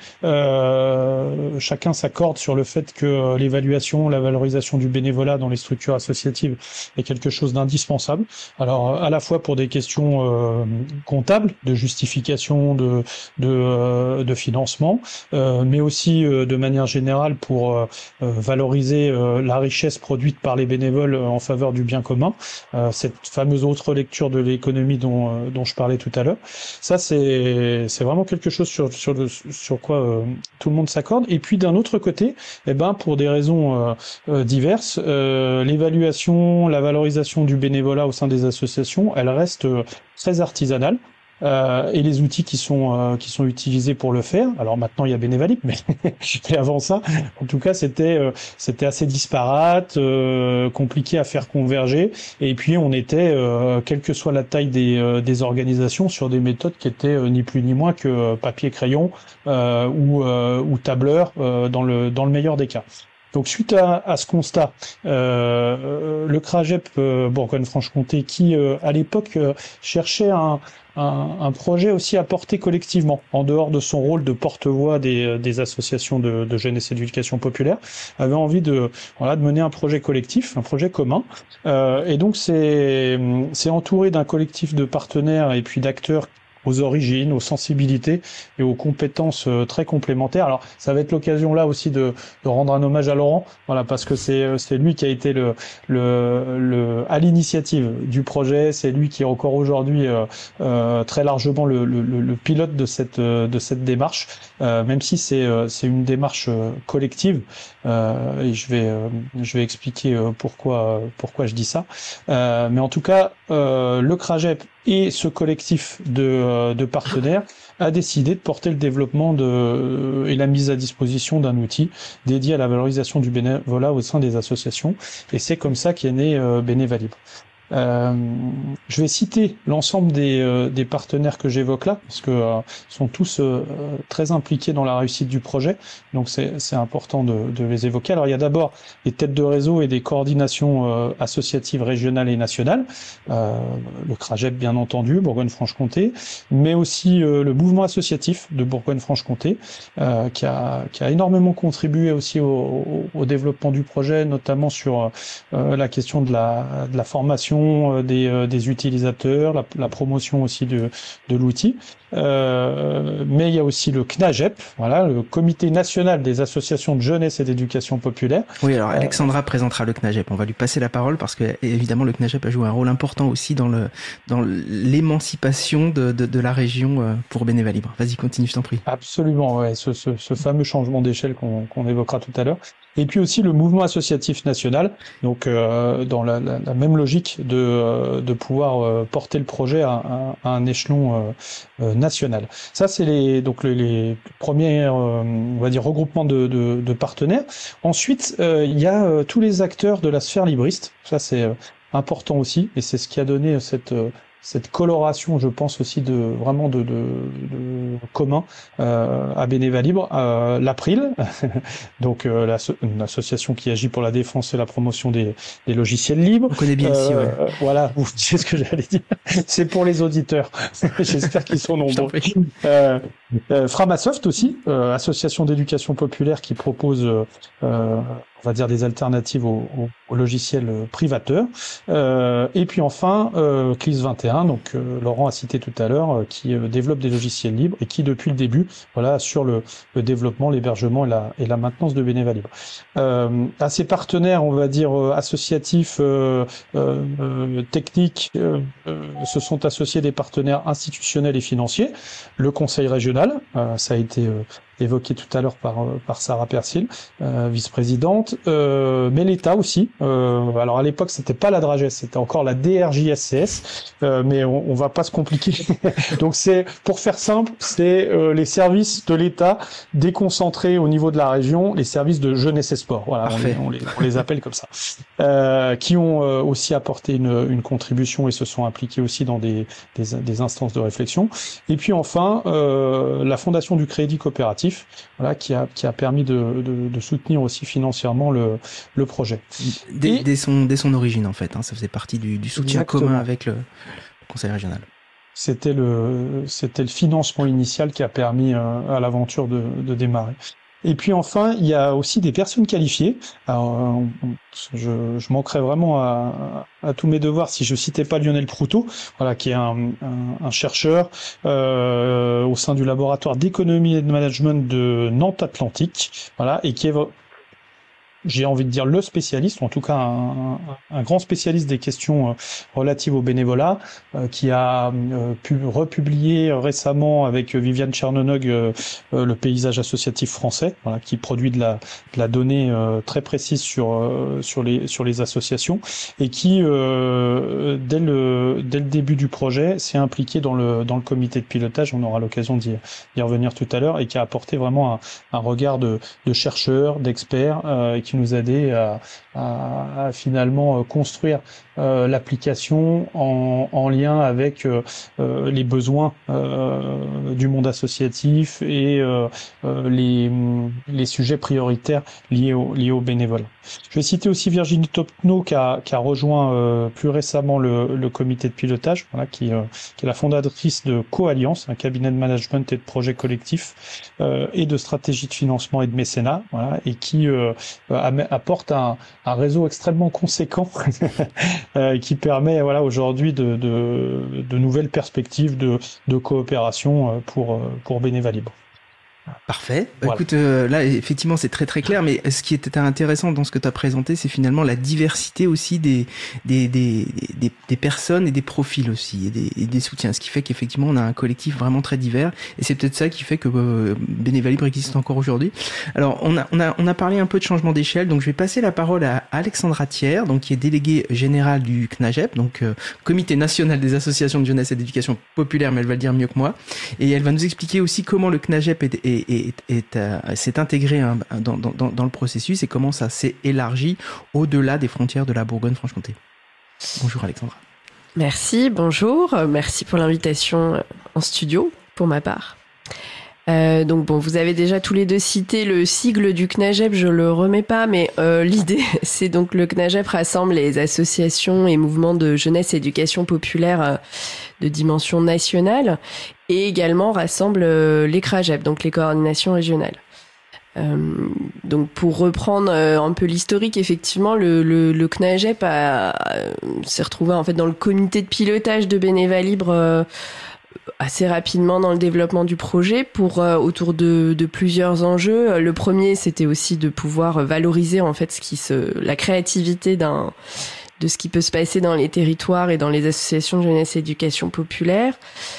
euh, chacun s'accorde sur le fait que l'évaluation, la valorisation du bénévolat dans les structures associatives est quelque chose d'indispensable. Alors à la fois pour des questions euh, comptables, de justification, de de, euh, de financement, euh, mais aussi euh, de manière générale pour euh, valoriser euh, la richesse produite par les bénévoles en faveur du bien commun. Euh, cette fameuse autre lecture de l'économie dont euh, dont je parlais tout à l'heure. Ça c'est c'est vraiment quelque chose sur sur le, sur quoi euh, tout le monde s'accorde. Et puis d'un autre côté, eh ben pour des raisons euh, euh, diverses, euh, l'évaluation, la valorisation du bénévolat au sein des associations, elle reste euh, très artisanale. Euh, et les outils qui sont euh, qui sont utilisés pour le faire. Alors maintenant il y a Bénévalib, mais, mais avant ça, en tout cas c'était euh, c'était assez disparate, euh, compliqué à faire converger. Et puis on était, euh, quelle que soit la taille des euh, des organisations, sur des méthodes qui étaient euh, ni plus ni moins que euh, papier crayon euh, ou euh, ou tableur euh, dans le dans le meilleur des cas. Donc suite à, à ce constat, euh, le CRAGEP euh, Bourgogne-Franche-Comté, qui euh, à l'époque euh, cherchait un, un, un projet aussi à porter collectivement, en dehors de son rôle de porte-voix des, des associations de, de jeunesse et d'éducation populaire, avait envie de, voilà, de mener un projet collectif, un projet commun. Euh, et donc c'est, c'est entouré d'un collectif de partenaires et puis d'acteurs aux origines, aux sensibilités et aux compétences euh, très complémentaires. Alors, ça va être l'occasion là aussi de, de rendre un hommage à Laurent, voilà, parce que c'est c'est lui qui a été le le, le à l'initiative du projet. C'est lui qui est encore aujourd'hui euh, euh, très largement le, le, le pilote de cette de cette démarche, euh, même si c'est c'est une démarche collective. Euh, et je vais euh, je vais expliquer euh, pourquoi pourquoi je dis ça. Euh, mais en tout cas, euh, le CRAGEP et ce collectif de, de partenaires a décidé de porter le développement de, et la mise à disposition d'un outil dédié à la valorisation du bénévolat au sein des associations. Et c'est comme ça qu'est né euh, Bénévalib. Euh, je vais citer l'ensemble des, euh, des partenaires que j'évoque là, parce que euh, sont tous euh, très impliqués dans la réussite du projet, donc c'est, c'est important de, de les évoquer. Alors il y a d'abord les têtes de réseau et des coordinations euh, associatives régionales et nationales, euh, le CRAGEP bien entendu, Bourgogne-Franche-Comté, mais aussi euh, le mouvement associatif de Bourgogne-Franche-Comté, euh, qui a, qui a énormément contribué aussi au, au, au développement du projet, notamment sur euh, la question de la, de la formation Des, des utilisateurs, la, la promotion aussi de, de l'outil. Euh, mais il y a aussi le CNAGEP, voilà, le Comité national des associations de jeunesse et d'éducation populaire. Oui, alors Alexandra euh, présentera le CNAGEP. On va lui passer la parole parce que évidemment le CNAGEP a joué un rôle important aussi dans le dans l'émancipation de, de, de la région pour Bénévalib. Vas-y, continue, je t'en prie. Absolument, ouais, ce, ce, ce fameux changement d'échelle qu'on, qu'on évoquera tout à l'heure. Et puis aussi le mouvement associatif national, donc euh, dans la, la, la même logique de, euh, de pouvoir euh, porter le projet à, à, à un échelon euh, euh, national. Ça, c'est les, donc les, les premiers, euh, on va dire, regroupements de, de, de partenaires. Ensuite, euh, il y a euh, tous les acteurs de la sphère libriste. Ça, c'est euh, important aussi, et c'est ce qui a donné cette euh, cette coloration, je pense aussi de vraiment de, de, de commun euh, à Bénévalib, euh, l'April, donc euh, la, une association qui agit pour la défense et la promotion des, des logiciels libres. On connaît bien euh, ici, ouais. Euh, voilà, vous savez ce que j'allais dire. C'est pour les auditeurs. J'espère qu'ils sont nombreux. Euh, euh, Framasoft aussi, euh, association d'éducation populaire qui propose euh, on va dire des alternatives aux, aux, aux logiciels privateurs. Euh, et puis enfin, euh, C L I S vingt et un, donc euh, Laurent a cité tout à l'heure, euh, qui euh, développe des logiciels libres et qui depuis le début, voilà, assure le, le développement, l'hébergement et la, et la maintenance de Bénévalib. Euh, à ses partenaires, on va dire euh, associatifs, euh, euh, techniques, euh, euh, se sont associés des partenaires institutionnels et financiers. Le Conseil régional, euh, ça a été euh, évoquée tout à l'heure par par Sarah Persil, euh, vice-présidente, euh, mais l'État aussi. Euh, alors à l'époque, c'était pas la Drages, c'était encore la D R J S C S, euh, mais on, on va pas se compliquer. Donc c'est, pour faire simple, c'est euh, les services de l'État déconcentrés au niveau de la région, les services de jeunesse et sport. Voilà, on les, on, les, on les appelle comme ça, euh, qui ont euh, aussi apporté une, une contribution et se sont impliqués aussi dans des, des, des instances de réflexion. Et puis enfin, euh, la fondation du Crédit Coopératif, voilà, qui a qui a permis de, de, de soutenir aussi financièrement le, le projet. Dès, et, dès, son, dès son origine en fait, hein, ça faisait partie du, du soutien exactement. commun avec le, le conseil régional. C'était le, c'était le financement initial qui a permis euh, à l'aventure de, de démarrer. Et puis enfin, il y a aussi des personnes qualifiées. Alors, je, je manquerais vraiment à, à tous mes devoirs si je citais pas Lionel Proutot, voilà, qui est un, un, un chercheur euh, au sein du laboratoire d'économie et de management de Nantes Atlantique, voilà, et qui est, j'ai envie de dire, le spécialiste, ou en tout cas un, un, un grand spécialiste des questions relatives au bénévolat, euh, qui a euh, pu republier récemment avec Viviane Chernonog euh, euh, le paysage associatif français, voilà, qui produit de la, de la donnée euh, très précise sur euh, sur les sur les associations, et qui euh, dès le dès le début du projet s'est impliqué dans le dans le comité de pilotage. On aura l'occasion d'y, d'y revenir tout à l'heure, et qui a apporté vraiment un, un regard de, de chercheurs, d'experts, euh, et qui nous a aidé à, à, à finalement construire euh, l'application en, en lien avec euh, euh, les besoins euh, du monde associatif et euh, euh, les, les sujets prioritaires liés au, liés au bénévolat. Je vais citer aussi Virginie Topneau qui a, qui a rejoint euh, plus récemment le, le comité de pilotage, voilà, qui, euh, qui est la fondatrice de Co-Alliance, un cabinet de management et de projets collectifs euh, et de stratégie de financement et de mécénat, voilà, et qui euh, apporte un, un réseau extrêmement conséquent euh, qui permet, voilà, aujourd'hui de, de, de nouvelles perspectives de, de coopération pour, pour Beneva Libre. Parfait. Voilà. Écoute, euh, là, effectivement, c'est très très clair, mais ce qui était intéressant dans ce que tu as présenté, c'est finalement la diversité aussi des, des, des, des, des personnes et des profils aussi, et des, et des soutiens. Ce qui fait qu'effectivement, on a un collectif vraiment très divers, et c'est peut-être ça qui fait que euh, Beneva Libre existe encore aujourd'hui. Alors, on a, on a, on a parlé un peu de changement d'échelle, donc je vais passer la parole à Alexandra Thiers, donc, qui est déléguée générale du C N A G E P, donc euh, Comité National des Associations de Jeunesse et d'Éducation Populaire, mais elle va le dire mieux que moi, et elle va nous expliquer aussi comment le C N A G E P est, est Et, et, et s'est intégré hein, dans, dans, dans le processus et comment ça s'est élargi au-delà des frontières de la Bourgogne-Franche-Comté. Bonjour Alexandra. Merci, bonjour. Merci pour l'invitation en studio, pour ma part. Euh, donc bon, vous avez déjà tous les deux cité le sigle du C N A G E P, je le remets pas, mais euh, l'idée, c'est donc le C N A G E P rassemble les associations et mouvements de jeunesse et éducation populaire euh, de dimension nationale, et également rassemble euh, les C R A G E P, donc les coordinations régionales. Euh, donc pour reprendre euh, un peu l'historique, effectivement, le, le, le C N A G E P a, a, s'est retrouvé en fait dans le comité de pilotage de Beneva Libre euh, assez rapidement dans le développement du projet pour euh, autour de, de plusieurs enjeux. Le premier, c'était aussi de pouvoir valoriser en fait ce qui se, la créativité d'un de ce qui peut se passer dans les territoires et dans les associations de jeunesse et éducation populaire.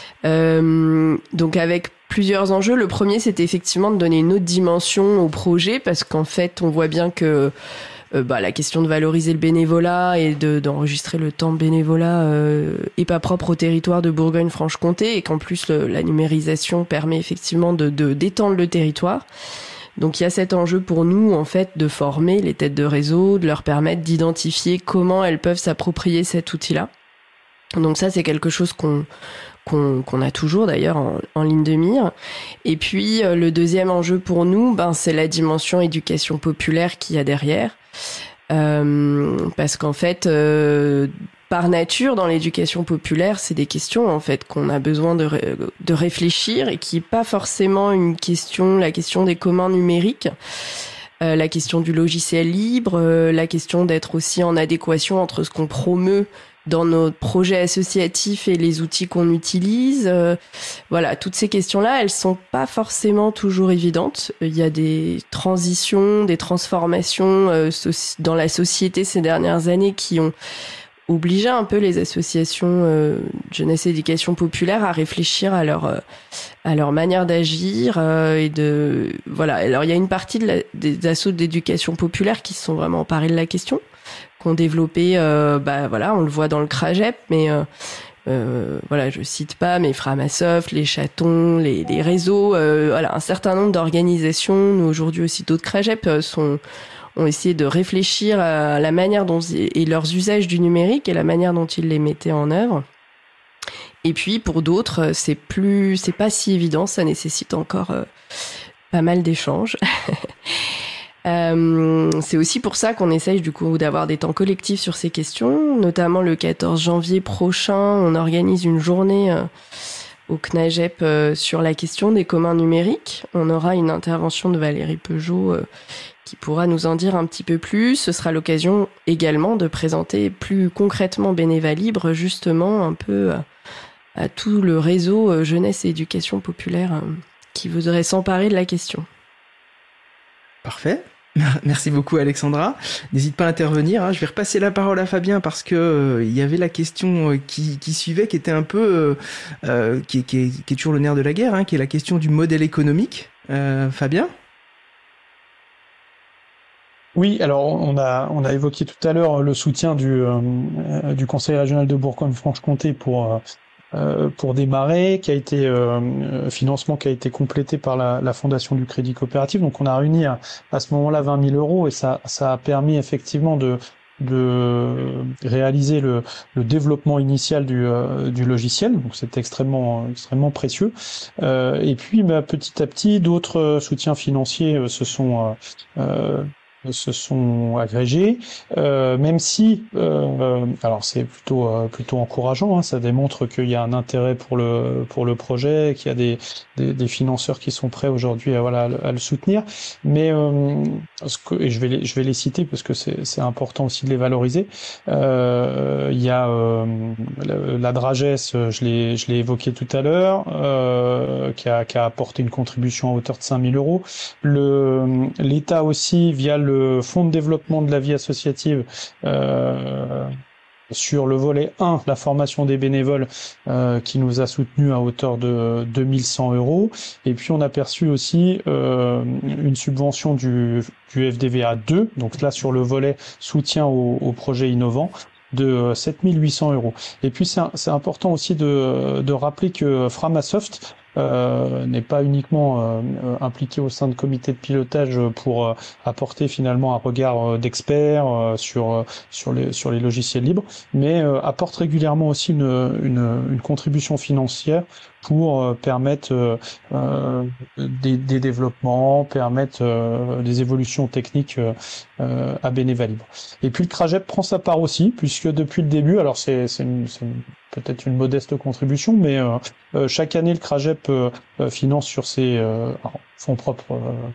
Euh, donc avec plusieurs enjeux. Le premier, c'était effectivement de donner une autre dimension au projet, parce qu'en fait, on voit bien que euh, bah, la question de valoriser le bénévolat et de, d'enregistrer le temps de bénévolat euh, est pas propre au territoire de Bourgogne-Franche-Comté, et qu'en plus, le, la numérisation permet effectivement de, de d'étendre le territoire. Donc il y a cet enjeu pour nous, en fait, de former les têtes de réseau, de leur permettre d'identifier comment elles peuvent s'approprier cet outil-là. Donc ça, c'est quelque chose qu'on qu'on, qu'on a toujours d'ailleurs en, en ligne de mire. Et puis euh, le deuxième enjeu pour nous, ben c'est la dimension éducation populaire qu'il y a derrière, euh, parce qu'en fait, euh, par nature, dans l'éducation populaire, c'est des questions en fait qu'on a besoin de ré- de réfléchir, et qui est pas forcément une question, la question des communs numériques. Euh, la question du logiciel libre, euh, la question d'être aussi en adéquation entre ce qu'on promeut dans notre projet associatif et les outils qu'on utilise. Euh, voilà, toutes ces questions-là, elles sont pas forcément toujours évidentes. Il y a des transitions, des transformations euh, so- dans la société ces dernières années qui ont obliger un peu les associations euh, jeunesse et éducation populaire à réfléchir à leur euh, à leur manière d'agir euh, et de voilà. Alors il y a une partie de la, des assos d'éducation populaire qui se sont vraiment emparés de la question, qui ont développé euh, bah voilà, on le voit dans le CRAGEP, mais euh, euh, voilà, je cite pas, mais Framasoft, les chatons, les, les réseaux, euh, voilà, un certain nombre d'organisations, nous aujourd'hui aussi d'autres CRAGEP euh, sont ont essayé de réfléchir à la manière dont et leurs usages du numérique et la manière dont ils les mettaient en œuvre. Et puis pour d'autres, c'est plus, c'est pas si évident, ça nécessite encore euh, pas mal d'échanges. euh, c'est aussi pour ça qu'on essaye du coup d'avoir des temps collectifs sur ces questions, notamment le quatorze janvier prochain, on organise une journée euh, au CNAGEP euh, sur la question des communs numériques. On aura une intervention de Valérie Peugeot euh, qui pourra nous en dire un petit peu plus. Ce sera l'occasion également de présenter plus concrètement Bénéva Libre, justement un peu à, à tout le réseau euh, jeunesse et éducation populaire euh, qui voudrait s'emparer de la question. Parfait. Merci beaucoup Alexandra. N'hésite pas à intervenir, hein. Je vais repasser la parole à Fabien parce que euh, il y avait la question euh, qui, qui suivait, qui était un peu, euh, euh, qui, qui, est, qui est toujours le nerf de la guerre, hein, qui est la question du modèle économique. Euh, Fabien ? Oui, alors on a on a évoqué tout à l'heure le soutien du euh, du Conseil régional de Bourgogne-Franche-Comté pour euh, pour démarrer, qui a été euh, financement qui a été complété par la, la Fondation du Crédit Coopératif. Donc on a réuni à, à ce moment-là vingt mille euros et ça ça a permis effectivement de de réaliser le, le développement initial du, euh, du logiciel, donc c'est extrêmement extrêmement précieux. Euh, et puis bah, petit à petit, d'autres soutiens financiers euh, se sont euh, euh, se sont agrégés, euh, même si, euh, alors c'est plutôt euh, plutôt encourageant, hein, ça démontre qu'il y a un intérêt pour le pour le projet, qu'il y a des des, des financeurs qui sont prêts aujourd'hui à voilà à le, à le soutenir. Mais euh, ce que, et je vais les, je vais les citer parce que c'est c'est important aussi de les valoriser. Euh, il y a euh, la, la Dragesse, je l'ai je l'ai évoqué tout à l'heure, euh, qui a qui a apporté une contribution à hauteur de cinq mille euros. Le l'État aussi via le le fonds de développement de la vie associative euh, sur le volet un, la formation des bénévoles, euh, qui nous a soutenus à hauteur de deux mille cent euros. Et puis on a perçu aussi euh, une subvention du, du F D V A deux, donc là sur le volet soutien aux au projets innovants, de sept mille huit cents euros. Et puis c'est, c'est important aussi de, de rappeler que Framasoft Euh, n'est pas uniquement euh, impliqué au sein de comités de pilotage pour euh, apporter finalement un regard euh, d'expert euh, sur euh, sur les sur les logiciels libres, mais euh, apporte régulièrement aussi une une, une contribution financière pour euh, permettre euh, euh, des, des développements, permettre euh, des évolutions techniques euh, euh, à Bénéva Libre. Et puis le CRAGEP prend sa part aussi, puisque depuis le début, alors c'est c'est, une, c'est une, peut-être une modeste contribution, mais euh, euh, chaque année le CRAGEP euh, euh, finance sur ses euh, fonds propres. Euh,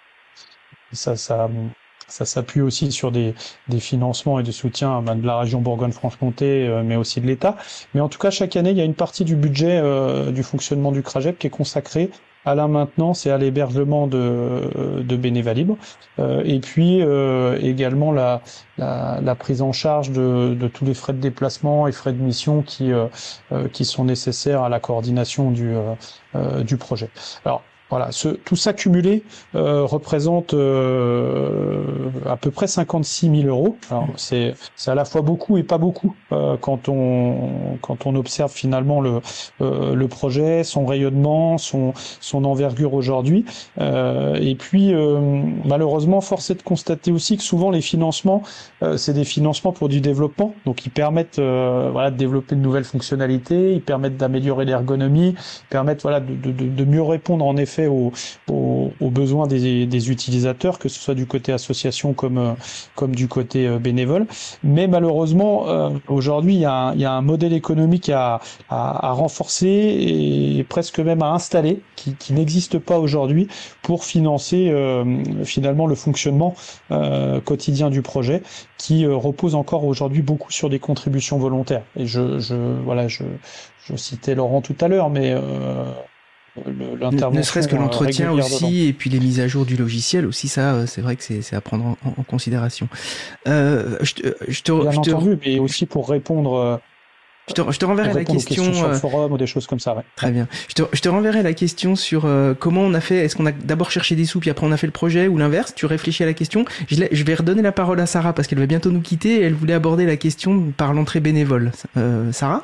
ça, ça, ça s'appuie aussi sur des, des financements et des soutiens ben, de la région Bourgogne-Franche-Comté, euh, mais aussi de l'État. Mais en tout cas, chaque année, il y a une partie du budget euh, du fonctionnement du CRAGEP qui est consacrée à la maintenance et à l'hébergement de, de Bénéva Libre, euh, et puis euh, également la, la, la prise en charge de, de tous les frais de déplacement et frais de mission qui, euh, euh, qui sont nécessaires à la coordination du, euh, euh, du projet. Alors, voilà, ce, tout ça cumulé euh, représente euh, à peu près cinquante-six mille euros. Alors c'est c'est à la fois beaucoup et pas beaucoup euh, quand on quand on observe finalement le euh, le projet, son rayonnement, son son envergure aujourd'hui. Euh, et puis euh, malheureusement, force est de constater aussi que souvent les financements, euh, c'est des financements pour du développement, donc ils permettent euh, voilà de développer de nouvelles fonctionnalités, ils permettent d'améliorer l'ergonomie, ils permettent voilà de de, de mieux répondre en effet Aux, aux, aux besoins des, des utilisateurs, que ce soit du côté association comme comme du côté bénévole. Mais malheureusement, euh, aujourd'hui, il y, a un, il y a un modèle économique à, à, à renforcer et presque même à installer, qui, qui n'existe pas aujourd'hui pour financer euh, finalement le fonctionnement euh, quotidien du projet, qui euh, repose encore aujourd'hui beaucoup sur des contributions volontaires. Et je, je voilà, je, je citais Laurent tout à l'heure, mais euh, l'intervention. Ne serait-ce que l'entretien aussi, dedans. et puis les mises à jour du logiciel aussi, ça, c'est vrai que c'est, c'est à prendre en, en considération. Euh, je te, je te, Bien je te, entendu, mais aussi pour répondre. Je te, je te renverrai la question sur le euh, forum ou des choses comme ça. Ouais. Très bien. Je te, je te renverrai la question sur euh, comment on a fait. Est-ce qu'on a d'abord cherché des sous puis après on a fait le projet ou l'inverse? Tu réfléchis à la question. Je, je vais redonner la parole à Sarah parce qu'elle va bientôt nous quitter. Et elle voulait aborder la question par l'entrée bénévole. Euh, Sarah?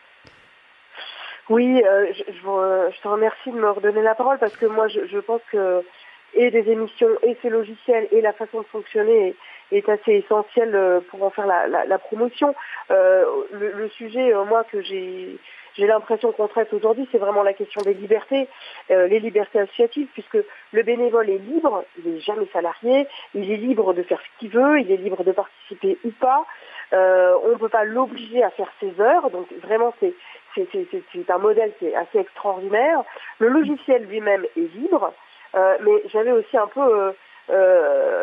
Oui, euh, je, je, je te remercie de me redonner la parole parce que moi je, je pense que et des émissions et ces logiciels et la façon de fonctionner est, est assez essentielle pour en faire la, la, la promotion. Euh, le, le sujet, euh, moi, que j'ai j'ai l'impression qu'on traite aujourd'hui, c'est vraiment la question des libertés, euh, les libertés associatives, puisque le bénévole est libre, il n'est jamais salarié, il est libre de faire ce qu'il veut, il est libre de participer ou pas. Euh, on ne peut pas l'obliger à faire ses heures, donc vraiment c'est c'est, c'est, c'est, c'est un modèle qui est assez extraordinaire. Le logiciel lui-même est libre. Euh, mais j'avais aussi un peu euh, euh,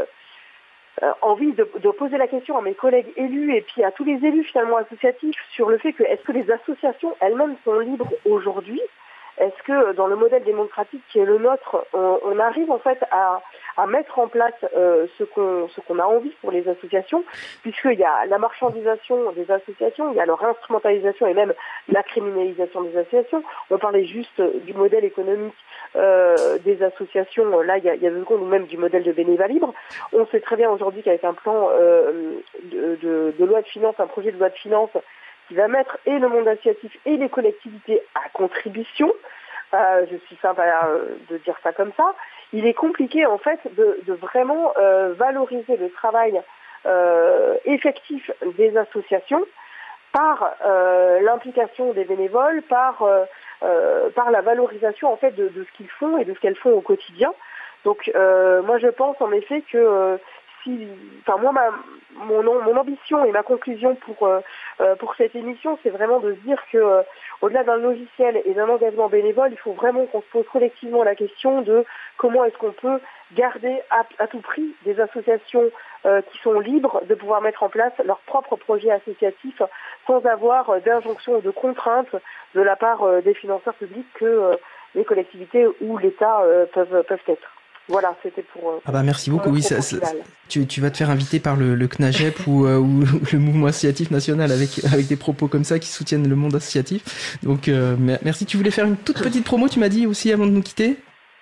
envie de, de poser la question à mes collègues élus et puis à tous les élus finalement associatifs sur le fait que est-ce que les associations elles-mêmes sont libres aujourd'hui? Est-ce que dans le modèle démocratique qui est le nôtre, on, on arrive en fait à, à mettre en place euh, ce qu'on ce qu'on a envie pour les associations, puisqu'il y a la marchandisation des associations, il y a leur instrumentalisation et même la criminalisation des associations. On parlait juste du modèle économique euh, des associations, là il y a, il y a deux secondes, ou même du modèle de bénévolat libre. On sait très bien aujourd'hui qu'avec un plan euh, de, de, de loi de finances, un projet de loi de finances, qui va mettre et le monde associatif et les collectivités à contribution. Euh, je suis sympa euh, de dire ça comme ça. Il est compliqué en fait de, de vraiment euh, valoriser le travail euh, effectif des associations par euh, l'implication des bénévoles, par euh, euh, par la valorisation en fait de, de ce qu'ils font et de ce qu'elles font au quotidien. Donc euh, moi je pense en effet que euh, si, enfin moi ma mon mon ambition et ma conclusion pour euh, pour cette émission, c'est vraiment de se dire que euh, au-delà d'un logiciel et d'un engagement bénévole, il faut vraiment qu'on se pose collectivement la question de comment est-ce qu'on peut garder à, à tout prix des associations euh, qui sont libres de pouvoir mettre en place leurs propres projets associatifs sans avoir euh, d'injonctions ou de contraintes de la part euh, des financeurs publics que euh, les collectivités ou l'État euh, peuvent peuvent être. Voilà, c'était pour. Euh, ah bah merci beaucoup. Oui, ça, ça, tu, tu vas te faire inviter par le, le CNAGEP ou, euh, ou le mouvement associatif national avec avec des propos comme ça qui soutiennent le monde associatif. Donc euh, merci. Tu voulais faire une toute petite promo, tu m'as dit aussi avant de nous quitter.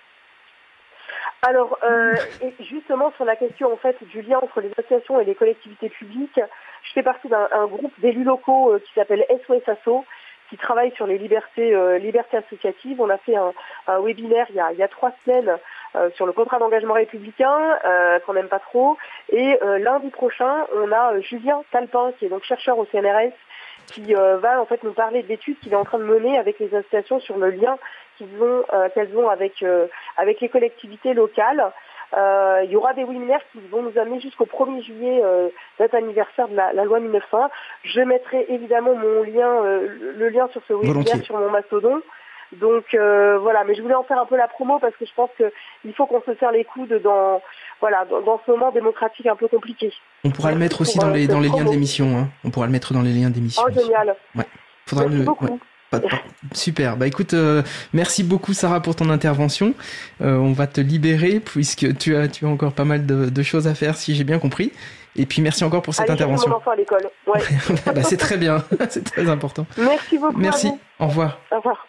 Alors, euh, et justement sur la question en fait du lien entre les associations et les collectivités publiques, je fais partie d'un un groupe d'élus locaux euh, qui s'appelle S O S Asso, qui travaille sur les libertés euh, libertés associatives. On a fait un, un webinaire il y a il y a trois semaines euh, sur le contrat d'engagement républicain euh, qu'on n'aime pas trop. Et euh, lundi prochain, on a euh, Julien Talpin, qui est donc chercheur au C N R S, qui euh, va en fait nous parler de l'étude qu'il est en train de mener avec les associations sur le lien qu'ils ont euh, qu'elles ont avec euh, avec les collectivités locales. Euh, il y aura des webinaires qui vont nous amener jusqu'au premier juillet, euh, date anniversaire de la, la loi mille neuf cent un. Je mettrai évidemment mon lien, euh, le lien sur ce webinaire Volontiers. Sur mon mastodon. Donc euh, voilà, mais je voulais en faire un peu la promo parce que je pense qu'il faut qu'on se serre les coudes dans voilà dans, dans ce moment démocratique un peu compliqué. On pourra le mettre aussi dans les dans les liens de l'émission. Hein. On pourra le mettre dans les liens d'émission. Oh génial. Ouais. Faudra Merci le. beaucoup. Ouais. Pas de... Super. Bah écoute, euh, merci beaucoup Sarah pour ton intervention. Euh, on va te libérer puisque tu as tu as encore pas mal de, de choses à faire si j'ai bien compris. Et puis merci encore pour cette Allez, intervention. Mon enfant à l'école. Ouais. bah, c'est très bien, c'est très important. Merci beaucoup. Merci. Au revoir. Au revoir.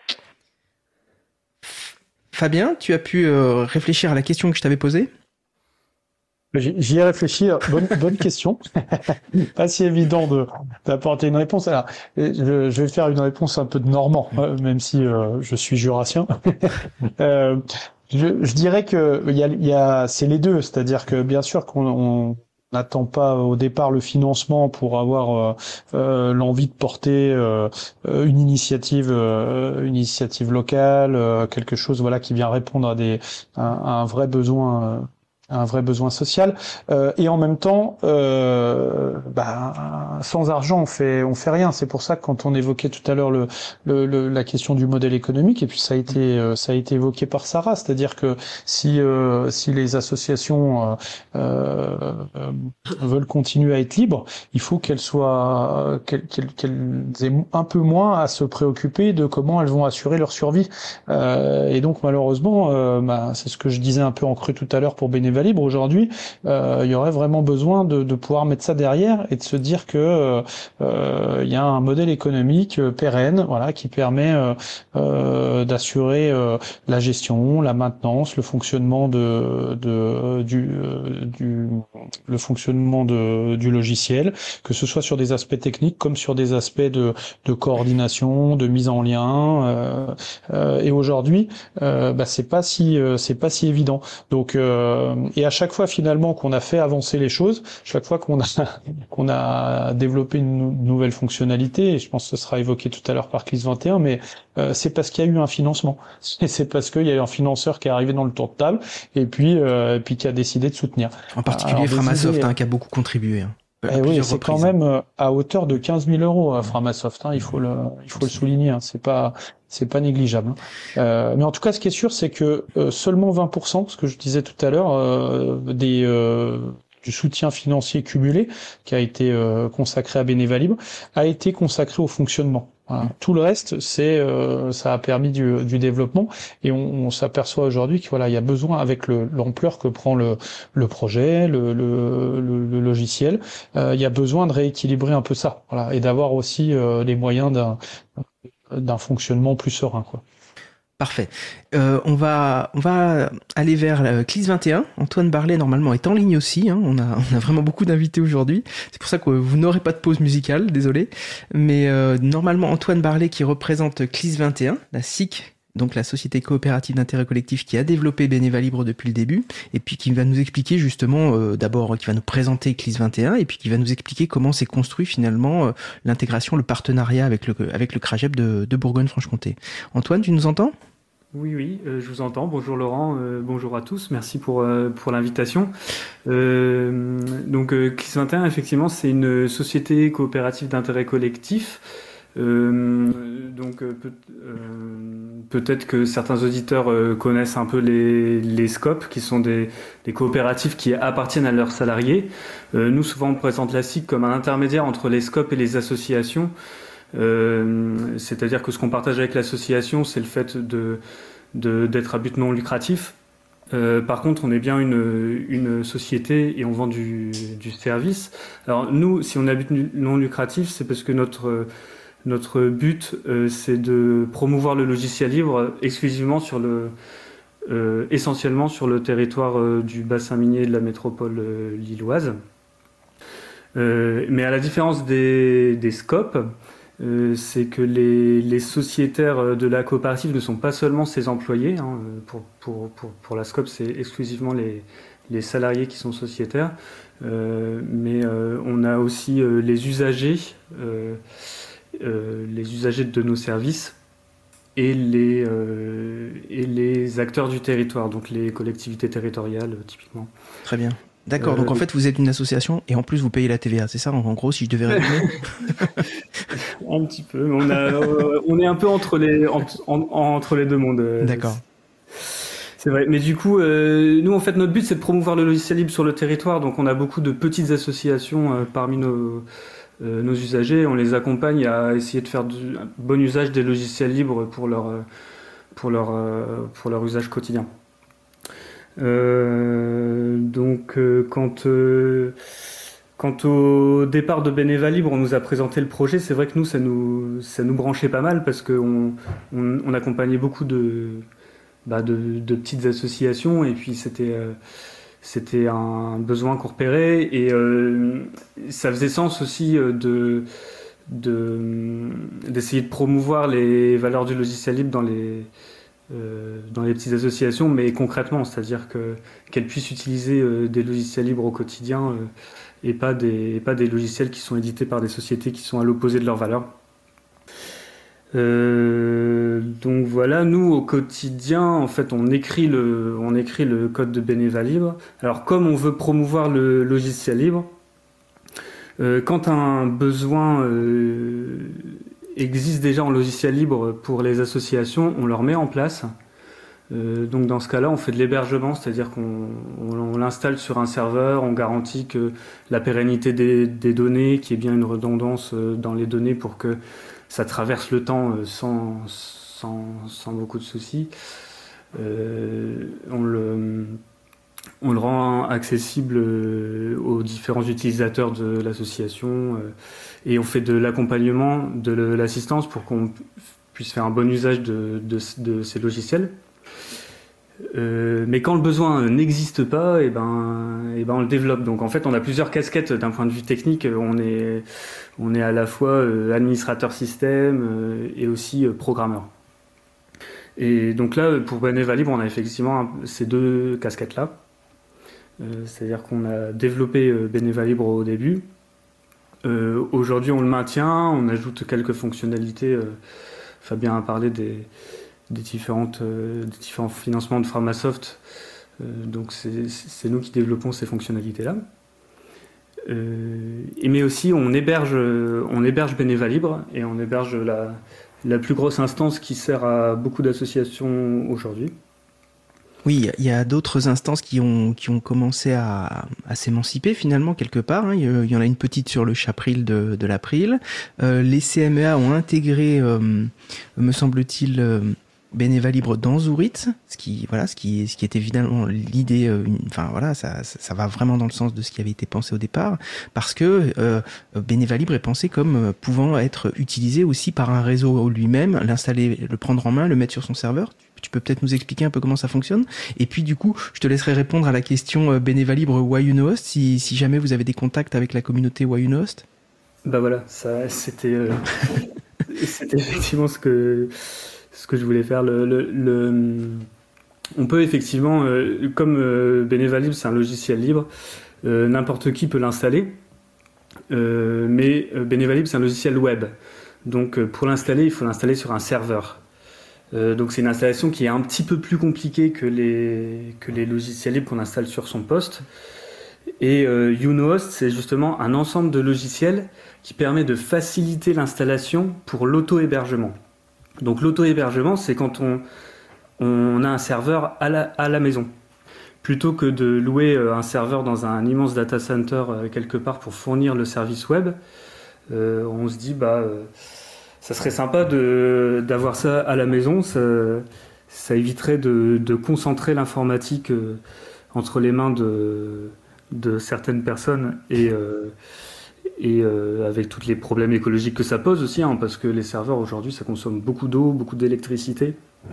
Fabien, tu as pu euh, réfléchir à la question que je t'avais posée? J'y ai réfléchi. Bonne, bonne question. Pas si évident de d'apporter une réponse. Alors, je, je vais faire une réponse un peu de normand, même si euh, je suis jurassien. euh, je, je dirais que il y a, il y a, c'est les deux. C'est-à-dire que bien sûr qu'on on n'attend pas au départ le financement pour avoir euh, euh, l'envie de porter euh, une initiative, euh, une initiative locale, euh, quelque chose voilà qui vient répondre à des à, à un vrai besoin. Euh, un vrai besoin social, euh, et en même temps, euh, bah, sans argent on fait on fait rien. C'est pour ça que quand on évoquait tout à l'heure le, le, le la question du modèle économique, et puis ça a été euh, ça a été évoqué par Sarah, c'est-à-dire que si euh, si les associations euh, euh, veulent continuer à être libres, il faut qu'elles soient qu'elles, qu'elles, qu'elles aient un peu moins à se préoccuper de comment elles vont assurer leur survie. Euh, et donc malheureusement, euh, bah, c'est ce que je disais un peu en creux tout à l'heure pour Bénéva Libre. Aujourd'hui, euh, il y aurait vraiment besoin de, de pouvoir mettre ça derrière et de se dire que euh, il y a un modèle économique pérenne, voilà, qui permet euh, euh, d'assurer euh, la gestion, la maintenance, le fonctionnement de, de du, euh, du le fonctionnement de, du logiciel, que ce soit sur des aspects techniques comme sur des aspects de, de coordination, de mise en lien. Euh, euh, et aujourd'hui, euh, bah, c'est pas si euh, c'est pas si évident. Donc euh, et à chaque fois finalement qu'on a fait avancer les choses, chaque fois qu'on a qu'on a développé une nou- nouvelle fonctionnalité, et je pense que ce sera évoqué tout à l'heure par Clis vingt et un, mais euh, c'est parce qu'il y a eu un financement. Et c'est parce qu'il y a eu un financeur qui est arrivé dans le tour de table et puis euh, et puis qui a décidé de soutenir. En particulier Alors, Framasoft, idées, hein, qui a beaucoup contribué. Hein. Eh oui, c'est quand même euh, à hauteur de quinze mille euros à Framasoft. Hein, il faut le, il faut le souligner. Hein, c'est pas, c'est pas négligeable. Hein. Euh, mais en tout cas, ce qui est sûr, c'est que euh, seulement vingt pour cent, ce que je disais tout à l'heure, euh, des euh, du soutien financier cumulé qui a été euh, consacré à Bénéva Libre a été consacré au fonctionnement. Voilà. Tout le reste, c'est euh, ça a permis du, du développement, et on, on s'aperçoit aujourd'hui qu'il voilà, il y a besoin, avec le, l'ampleur que prend le, le projet, le, le, le, le logiciel, euh, il y a besoin de rééquilibrer un peu ça, voilà, et d'avoir aussi euh, les moyens d'un, d'un fonctionnement plus serein, quoi. Parfait. Euh, on va on va aller vers euh, Clis vingt et un. Antoine Barlet normalement est en ligne aussi. Hein. On a on a vraiment beaucoup d'invités aujourd'hui. C'est pour ça que vous n'aurez pas de pause musicale, désolé. Mais euh, normalement Antoine Barlet qui représente Clis vingt et un, la S I C, donc la société coopérative d'intérêt collectif qui a développé Bénéva Libre depuis le début, et puis qui va nous expliquer justement, euh, d'abord qui va nous présenter Clis vingt et un, et puis qui va nous expliquer comment s'est construit finalement euh, l'intégration, le partenariat avec le avec le CRAGEP de, de Bourgogne-Franche-Comté. Antoine, tu nous entends ? Oui, oui, euh, je vous entends. Bonjour Laurent, euh, bonjour à tous. Merci pour euh, pour l'invitation. Euh, donc euh, Clis vingt et un, effectivement, c'est une société coopérative d'intérêt collectif. Euh, donc euh, peut, euh, peut-être que certains auditeurs euh, connaissent un peu les les S C O P, qui sont des des coopératives qui appartiennent à leurs salariés. Euh, nous, souvent, on présente la S I C comme un intermédiaire entre les S C O P et les associations. Euh, c'est-à-dire que ce qu'on partage avec l'association, c'est le fait de, de d'être à but non lucratif. Euh, par contre, on est bien une, une société et on vend du, du service. Alors nous, si on a but non lucratif, c'est parce que notre notre but, euh, c'est de promouvoir le logiciel libre exclusivement sur le euh, essentiellement sur le territoire euh, du bassin minier de la métropole euh, lilloise. Euh, mais à la différence des des S C O P, Euh, c'est que les, les sociétaires de la coopérative ne sont pas seulement ses employés. Hein, pour, pour, pour, pour la S C O P, c'est exclusivement les, les salariés qui sont sociétaires. Euh, mais euh, on a aussi euh, les usagers, euh, euh, les usagers de nos services et les, euh, et les acteurs du territoire, donc les collectivités territoriales, typiquement. Très bien. D'accord, euh, donc en fait vous êtes une association et en plus vous payez la T V A, c'est ça en gros si je devais résumer? Un petit peu, on, a, euh, on est un peu entre les, en, en, entre les deux mondes. D'accord. C'est vrai, mais du coup, euh, nous en fait notre but c'est de promouvoir le logiciel libre sur le territoire, donc on a beaucoup de petites associations euh, parmi nos, euh, nos usagers, on les accompagne à essayer de faire du un bon usage des logiciels libres pour leur, pour leur, pour leur usage quotidien. Euh, donc euh, quand euh, quant au départ de Bénéva Libre, on nous a présenté le projet. C'est vrai que nous ça nous ça nous branchait pas mal parce que on on, on accompagnait beaucoup de bah de, de petites associations et puis c'était euh, c'était un besoin qu'on repérait et euh, ça faisait sens aussi de de d'essayer de promouvoir les valeurs du logiciel libre dans les Euh, dans les petites associations, mais concrètement, c'est-à-dire que, qu'elles puissent utiliser euh, des logiciels libres au quotidien euh, et pas des, et pas des logiciels qui sont édités par des sociétés qui sont à l'opposé de leurs valeurs. Euh, donc voilà, nous au quotidien, en fait, on écrit le, on écrit le code de Beneva Libre. Alors comme on veut promouvoir le logiciel libre, euh, quand un besoin euh, existe déjà en logiciel libre pour les associations, on le remet en place. Euh, donc dans ce cas-là, on fait de l'hébergement, c'est-à-dire qu'on on, on l'installe sur un serveur, on garantit que la pérennité des, des données, qu'il y ait bien une redondance dans les données pour que ça traverse le temps sans, sans, sans beaucoup de soucis. Euh, on, le, on le rend accessible aux différents utilisateurs de l'association et on fait de l'accompagnement, de l'assistance pour qu'on puisse faire un bon usage de, de, de ces logiciels. Euh, mais quand le besoin n'existe pas, et ben, et ben on le développe. Donc en fait, on a plusieurs casquettes d'un point de vue technique. On est, on est à la fois euh, administrateur système euh, et aussi euh, programmeur. Et donc là, pour Beneva Libre, on a effectivement un, ces deux casquettes-là. Euh, c'est-à-dire qu'on a développé euh, Beneva Libre au début. Euh, aujourd'hui, on le maintient, on ajoute quelques fonctionnalités. Euh, Fabien a parlé des Des, différentes, euh, des différents financements de Framasoft. Euh, donc c'est, c'est nous qui développons ces fonctionnalités-là. Euh, et mais aussi on héberge, on héberge Beneva Libre et on héberge la, la plus grosse instance qui sert à beaucoup d'associations aujourd'hui. Oui, il y a d'autres instances qui ont, qui ont commencé à, à s'émanciper finalement quelque part. Hein. Il y en a une petite sur le chapril de, de l'April. Euh, les C M E A ont intégré, euh, me semble-t-il, euh, Beneva Libre dans Zoorit, ce qui voilà, ce qui ce qui est évidemment l'idée. Euh, une, enfin voilà, ça, ça ça va vraiment dans le sens de ce qui avait été pensé au départ, parce que euh, Beneva Libre est pensé comme euh, pouvant être utilisé aussi par un réseau lui-même, l'installer, le prendre en main, le mettre sur son serveur. Tu peux peut-être nous expliquer un peu comment ça fonctionne. Et puis du coup, je te laisserai répondre à la question euh, Beneva Libre Why You Know Host, si si jamais vous avez des contacts avec la communauté Why You Know Host. Bah voilà, ça c'était euh, c'était effectivement ce que ce que je voulais faire. Le, le, le... On peut effectivement, euh, comme euh, Beneva Libre, c'est un logiciel libre, euh, n'importe qui peut l'installer. Euh, mais euh, Beneva Libre, c'est un logiciel web. Donc euh, pour l'installer, il faut l'installer sur un serveur. Euh, donc c'est une installation qui est un petit peu plus compliquée que les, que les logiciels libres qu'on installe sur son poste. Et euh, YouKnowHost, c'est justement un ensemble de logiciels qui permet de faciliter l'installation pour l'auto-hébergement. Donc l'auto-hébergement, c'est quand on, on a un serveur à la, à la maison. Plutôt que de louer un serveur dans un immense data center quelque part pour fournir le service web, euh, on se dit bah euh, ça serait sympa de, d'avoir ça à la maison, ça, ça éviterait de, de concentrer l'informatique euh, entre les mains de, de certaines personnes et euh, et euh, avec tous les problèmes écologiques que ça pose aussi, hein, parce que les serveurs aujourd'hui ça consomme beaucoup d'eau, beaucoup d'électricité,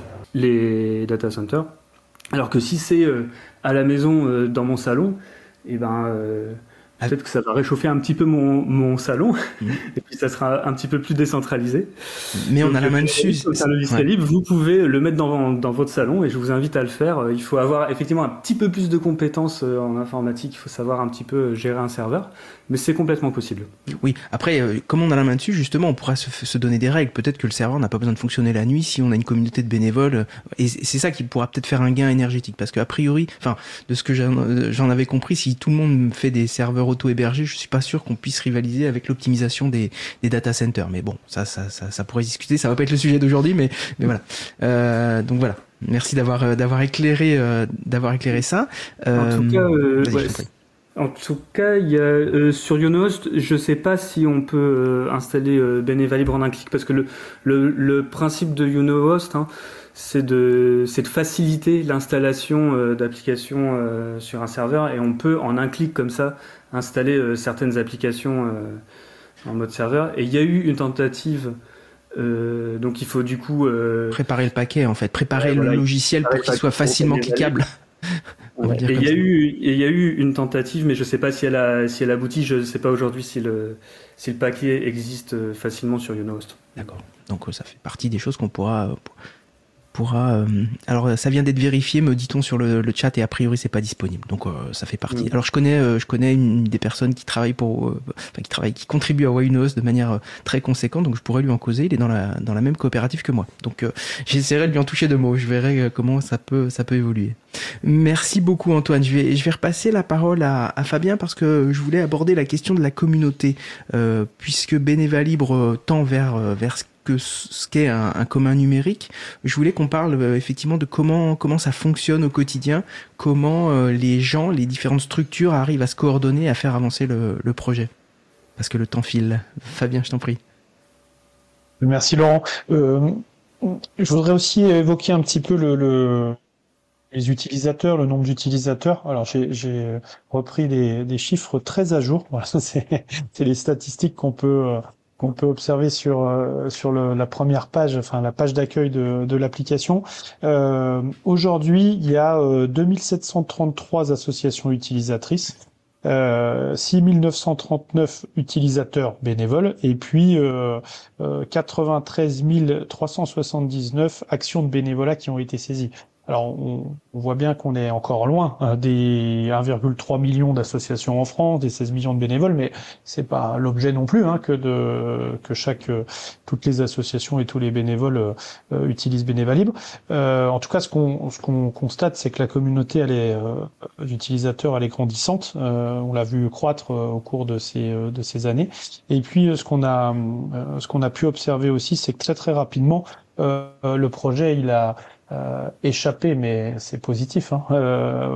les data centers, alors que si c'est euh, à la maison euh, dans mon salon, et ben euh, peut-être que ça va réchauffer un petit peu mon, mon salon, mmh. et puis ça sera un petit peu plus décentralisé. Mais donc, on a la main dessus. C'est un logiciel ouais. libre, vous pouvez le mettre dans, dans votre salon, et je vous invite à le faire. Il faut avoir effectivement un petit peu plus de compétences en informatique, il faut savoir un petit peu gérer un serveur, mais c'est complètement possible. Oui, après, euh, comme on a la main dessus, justement, on pourra se, se donner des règles. Peut-être que le serveur n'a pas besoin de fonctionner la nuit si on a une communauté de bénévoles, et c'est ça qui pourra peut-être faire un gain énergétique, parce qu'a priori, enfin, de ce que j'en, j'en avais compris, si tout le monde fait des serveurs auto-hébergés, je suis pas sûr qu'on puisse rivaliser avec l'optimisation des, des data centers. Mais bon, ça, ça, ça, ça pourrait discuter. Ça va pas être le sujet d'aujourd'hui, mais, mais voilà. Euh, donc voilà. Merci d'avoir, d'avoir éclairé, euh, d'avoir éclairé ça. Euh, en tout cas, euh, ouais, en tout cas, il y a euh, sur YouKnowHost, je sais pas si on peut euh, installer euh, Beneva Libre en un clic, parce que le, le, le principe de YouKnowHost, hein, c'est de, c'est de faciliter l'installation euh, d'applications euh, sur un serveur, et on peut en un clic comme ça installer euh, certaines applications euh, en mode serveur. Et il y a eu une tentative, euh, donc il faut du coup euh, préparer le paquet en fait, préparer ouais, le voilà, logiciel pour qu'il soit facilement cliquable. Ouais. Et il y a eu, et il y a eu une tentative, mais je sais pas si elle a, si elle aboutit. Je sais pas aujourd'hui si le, si le paquet existe facilement sur YouKnowHost. D'accord. Donc ça fait partie des choses qu'on pourra pourra. Euh, alors ça vient d'être vérifié, me dit-on sur le, le chat, et a priori c'est pas disponible. Donc euh, ça fait partie. Mmh. Alors je connais, euh, je connais une des personnes qui travaillent pour, euh, enfin qui travaille, qui contribue à Wainos de manière euh, très conséquente. Donc je pourrais lui en causer. Il est dans la dans la même coopérative que moi. Donc euh, j'essaierai de lui en toucher deux mots. Je verrai euh, comment ça peut ça peut évoluer. Merci beaucoup Antoine. Je vais je vais repasser la parole à, à Fabien parce que je voulais aborder la question de la communauté, euh, puisque Beneva Libre tend vers vers ce que ce qu'est un, un commun numérique. Je voulais qu'on parle euh, effectivement de comment comment ça fonctionne au quotidien, comment euh, les gens, les différentes structures arrivent à se coordonner, à faire avancer le, le projet. Parce que le temps file. Fabien, je t'en prie. Merci Laurent. Euh, je voudrais aussi évoquer un petit peu le, le les utilisateurs, le nombre d'utilisateurs. Alors j'ai, j'ai repris des, des chiffres très à jour. Voilà, c'est, c'est les statistiques qu'on peut euh, qu'on peut observer sur euh, sur le, la première page, enfin la page d'accueil de, de l'application. Euh, aujourd'hui, il y a euh, deux mille sept cent trente-trois associations utilisatrices, euh, six mille neuf cent trente-neuf utilisateurs bénévoles, et puis euh, euh, quatre-vingt-treize mille trois cent soixante-dix-neuf actions de bénévolat qui ont été saisies. Alors, on, on voit bien qu'on est encore loin hein, des un virgule trois million d'associations en France, des seize millions de bénévoles, mais c'est pas l'objet non plus hein, que de que chaque euh, toutes les associations et tous les bénévoles euh, utilisent Beneva Libre. Euh, en tout cas, ce qu'on ce qu'on constate, c'est que la communauté, elle est euh, d'utilisateurs, elle est grandissante. Euh, on l'a vu croître euh, au cours de ces euh, de ces années. Et puis, euh, ce qu'on a euh, ce qu'on a pu observer aussi, c'est que très très rapidement, euh, le projet, il a Euh, échappé, mais c'est positif, hein, euh,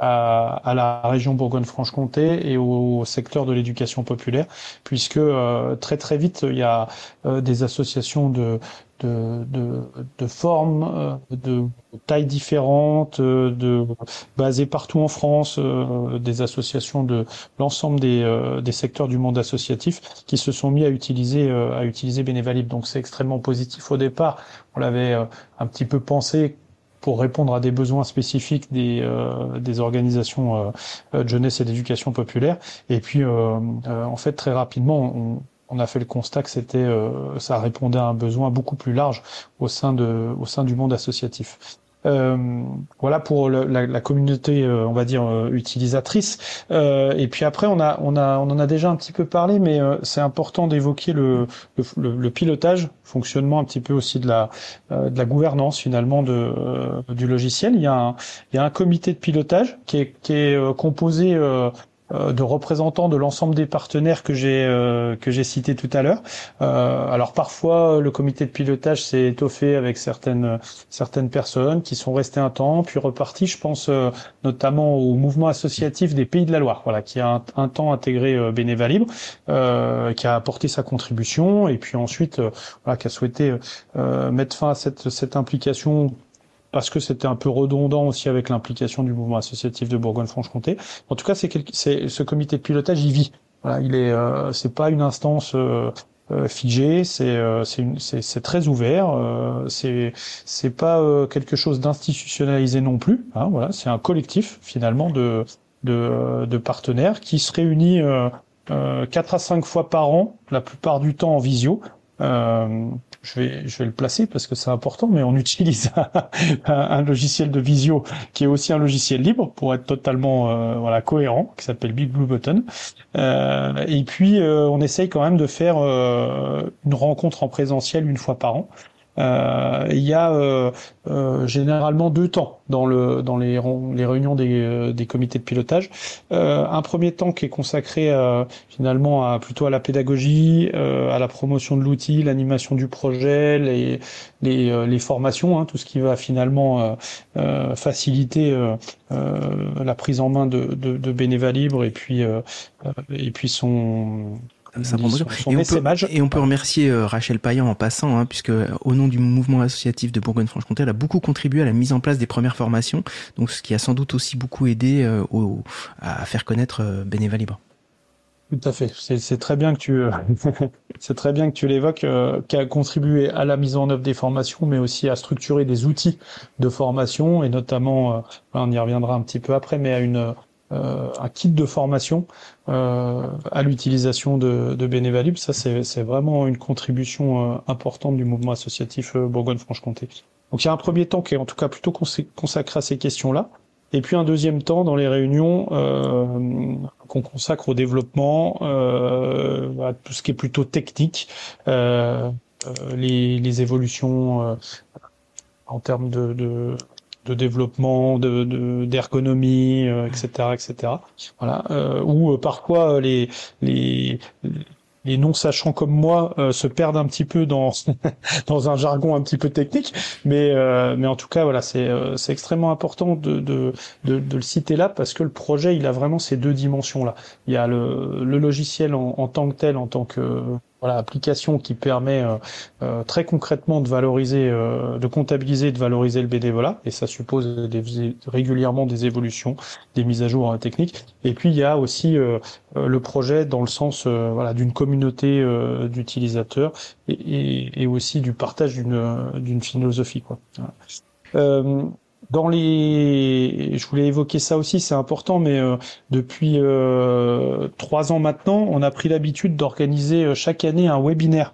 à, à la région Bourgogne-Franche-Comté et au, au secteur de l'éducation populaire, puisque euh, très très vite il y a euh, des associations de de de, de formes, euh, de tailles différentes, de basées partout en France, euh, des associations de l'ensemble des euh, des secteurs du monde associatif qui se sont mis à utiliser euh, à utiliser Beneva Libre. Donc c'est extrêmement positif. Au départ, on l'avait euh, un petit peu pensé pour répondre à des besoins spécifiques des euh, des organisations euh, de jeunesse et d'éducation populaire. Et puis, euh, euh, en fait, très rapidement, on, on a fait le constat que c'était, euh, ça répondait à un besoin beaucoup plus large au sein de, au sein du monde associatif. Euh, voilà pour le, la, la communauté, euh, on va dire euh, utilisatrice. Euh, et puis après, on a, on a, on en a déjà un petit peu parlé, mais euh, c'est important d'évoquer le, le, le pilotage, fonctionnement un petit peu aussi de la, euh, de la gouvernance finalement de, euh, du logiciel. Il y a un, il y a un comité de pilotage qui est, qui est euh, composé euh, de représentants de l'ensemble des partenaires que j'ai euh, que j'ai cités tout à l'heure. Euh, alors parfois le comité de pilotage s'est étoffé avec certaines certaines personnes qui sont restées un temps puis reparties. Je pense euh, notamment au mouvement associatif des Pays de la Loire, voilà, qui a un, un temps intégré euh, Beneva Libre, euh, qui a apporté sa contribution et puis ensuite euh, voilà, qui a souhaité euh, mettre fin à cette cette implication, parce que c'était un peu redondant aussi avec l'implication du mouvement associatif de Bourgogne-Franche-Comté. En tout cas, c'est, quelque, c'est ce comité de pilotage, il vit. Voilà, il est, euh, c'est pas une instance euh, euh, figée, c'est, euh, c'est, une, c'est, c'est très ouvert. Euh, c'est, c'est pas euh, quelque chose d'institutionnalisé non plus. Hein, voilà, c'est un collectif finalement de de, de partenaires qui se réunit euh, euh, quatre à cinq fois par an, la plupart du temps en visio. Euh, je vais, je vais le placer parce que c'est important, mais on utilise un, un logiciel de visio qui est aussi un logiciel libre pour être totalement euh, voilà cohérent, qui s'appelle Big Blue Button. Euh, et puis euh, on essaye quand même de faire euh, une rencontre en présentiel une fois par an. Euh, il y a euh, euh, généralement deux temps dans le dans les les réunions des euh, des comités de pilotage. Euh, un premier temps qui est consacré euh, finalement à plutôt à la pédagogie, euh, à la promotion de l'outil, l'animation du projet, les les euh, les formations, hein, tout ce qui va finalement euh, euh, faciliter euh, euh, la prise en main de de, de Beneva Libre et puis euh, et puis son Ça prend son, son et, on peut, et on peut remercier euh, Rachel Payan en passant, hein, puisque au nom du mouvement associatif de Bourgogne-Franche-Comté, elle a beaucoup contribué à la mise en place des premières formations, donc ce qui a sans doute aussi beaucoup aidé euh, au, à faire connaître euh, Beneva Libre. Tout à fait. C'est, c'est très bien que tu, c'est très bien que tu l'évoques, euh, qui a contribué à la mise en œuvre des formations, mais aussi à structurer des outils de formation et notamment, euh, on y reviendra un petit peu après, mais à une Euh, un kit de formation euh, à l'utilisation de, de Beneva Libre. Ça, c'est, c'est vraiment une contribution euh, importante du mouvement associatif euh, Bourgogne-Franche-Comté. Donc il y a un premier temps qui est en tout cas plutôt consacré à ces questions-là. Et puis un deuxième temps dans les réunions euh, qu'on consacre au développement, euh, à tout ce qui est plutôt technique, euh, euh, les, les évolutions euh, en termes de, de, de développement, de, de, d'ergonomie, euh, et cetera, et cetera. Voilà. Euh, où euh, parfois les les les non-sachants comme moi euh, se perdent un petit peu dans dans un jargon un petit peu technique, mais euh, mais en tout cas voilà, c'est euh, c'est extrêmement important de, de de de le citer là parce que le projet il a vraiment ces deux dimensions là. Il y a le le logiciel en, en tant que tel, en tant que voilà application qui permet euh, euh, très concrètement de valoriser, euh, de comptabiliser, et de valoriser le bénévolat, et ça suppose des, régulièrement des évolutions, des mises à jour euh, techniques. Et puis il y a aussi euh, euh, le projet dans le sens euh, voilà d'une communauté euh, d'utilisateurs et, et, et aussi du partage d'une d'une philosophie quoi. Voilà. Euh, Dans les, je voulais évoquer ça aussi, c'est important, mais euh, depuis euh, trois ans maintenant, on a pris l'habitude d'organiser euh, chaque année un webinaire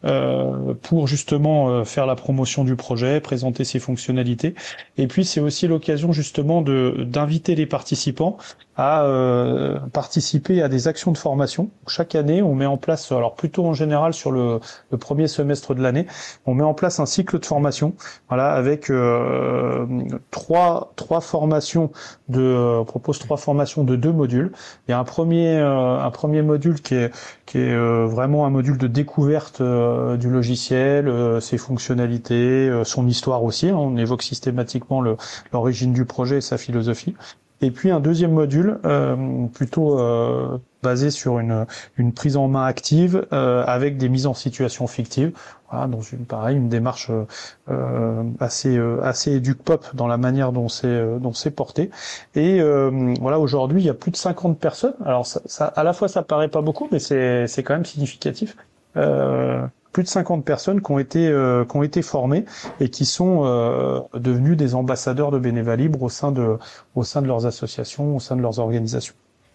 euh, pour justement euh, faire la promotion du projet, présenter ses fonctionnalités. Et puis c'est aussi l'occasion justement de d'inviter les participants à euh, participer à des actions de formation. Chaque année, on met en place, alors plutôt en général sur le, le premier semestre de l'année, on met en place un cycle de formation, voilà, avec euh, trois trois formations de, euh, on propose trois formations de deux modules. Il y a un premier euh, un premier module qui est qui est euh, vraiment un module de découverte euh, du logiciel, euh, ses fonctionnalités, euh, son histoire aussi. Hein, on évoque systématiquement le, l'origine du projet et sa philosophie. Et puis un deuxième module euh, plutôt euh, basé sur une, une prise en main active euh, avec des mises en situation fictives. Voilà, dans une pareil une démarche euh, assez euh, assez éduc-pop dans la manière dont c'est euh, dont c'est porté. Et euh, voilà, aujourd'hui il y a plus de cinquante personnes. Alors ça, ça à la fois ça paraît pas beaucoup, mais c'est c'est quand même significatif. Euh, plus de cinquante personnes qui ont été euh, qui ont été formées et qui sont euh, devenus des ambassadeurs de bénévolat libre au sein de au sein de leurs associations, au sein de leurs organisations.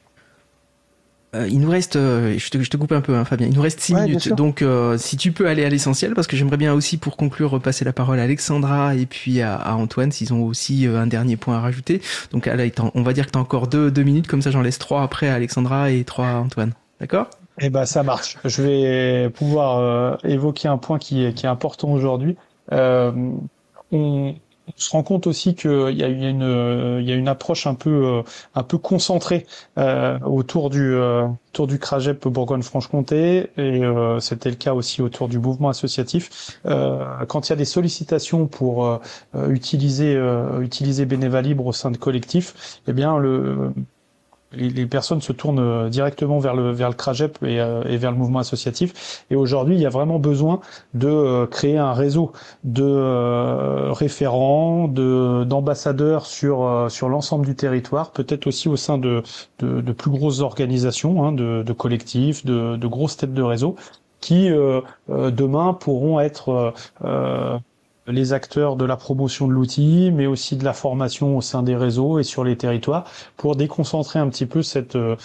Euh, il nous reste, euh, je, te, je te coupe un peu, hein, Fabien. Il nous reste six ouais, minutes, donc euh, si tu peux aller à l'essentiel, parce que j'aimerais bien aussi pour conclure repasser la parole à Alexandra et puis à, à Antoine s'ils ont aussi euh, un dernier point à rajouter. Donc là, on va dire que t'as encore deux deux minutes, comme ça j'en laisse trois après à Alexandra et trois à Antoine. D'accord ? Eh ben ça marche. Je vais pouvoir euh, évoquer un point qui est, qui est important aujourd'hui. Euh, on, on se rend compte aussi qu'il y a une, il y a une approche un peu, un peu concentrée euh, autour du, euh, autour du CRAGEP Bourgogne-Franche-Comté, et euh, c'était le cas aussi autour du mouvement associatif. Euh, quand il y a des sollicitations pour euh, utiliser, euh, utiliser bénévolat libre au sein de collectifs, eh bien le les personnes se tournent directement vers le vers le CRAGEP et, euh, et vers le mouvement associatif. Et aujourd'hui, il y a vraiment besoin de euh, créer un réseau de euh, référents, de d'ambassadeurs sur euh, sur l'ensemble du territoire, peut-être aussi au sein de de, de plus grosses organisations, hein, de, de collectifs, de, de grosses têtes de réseau, qui euh, euh, demain pourront être euh, les acteurs de la promotion de l'outil, mais aussi de la formation au sein des réseaux et sur les territoires, pour déconcentrer un petit peu cette euh,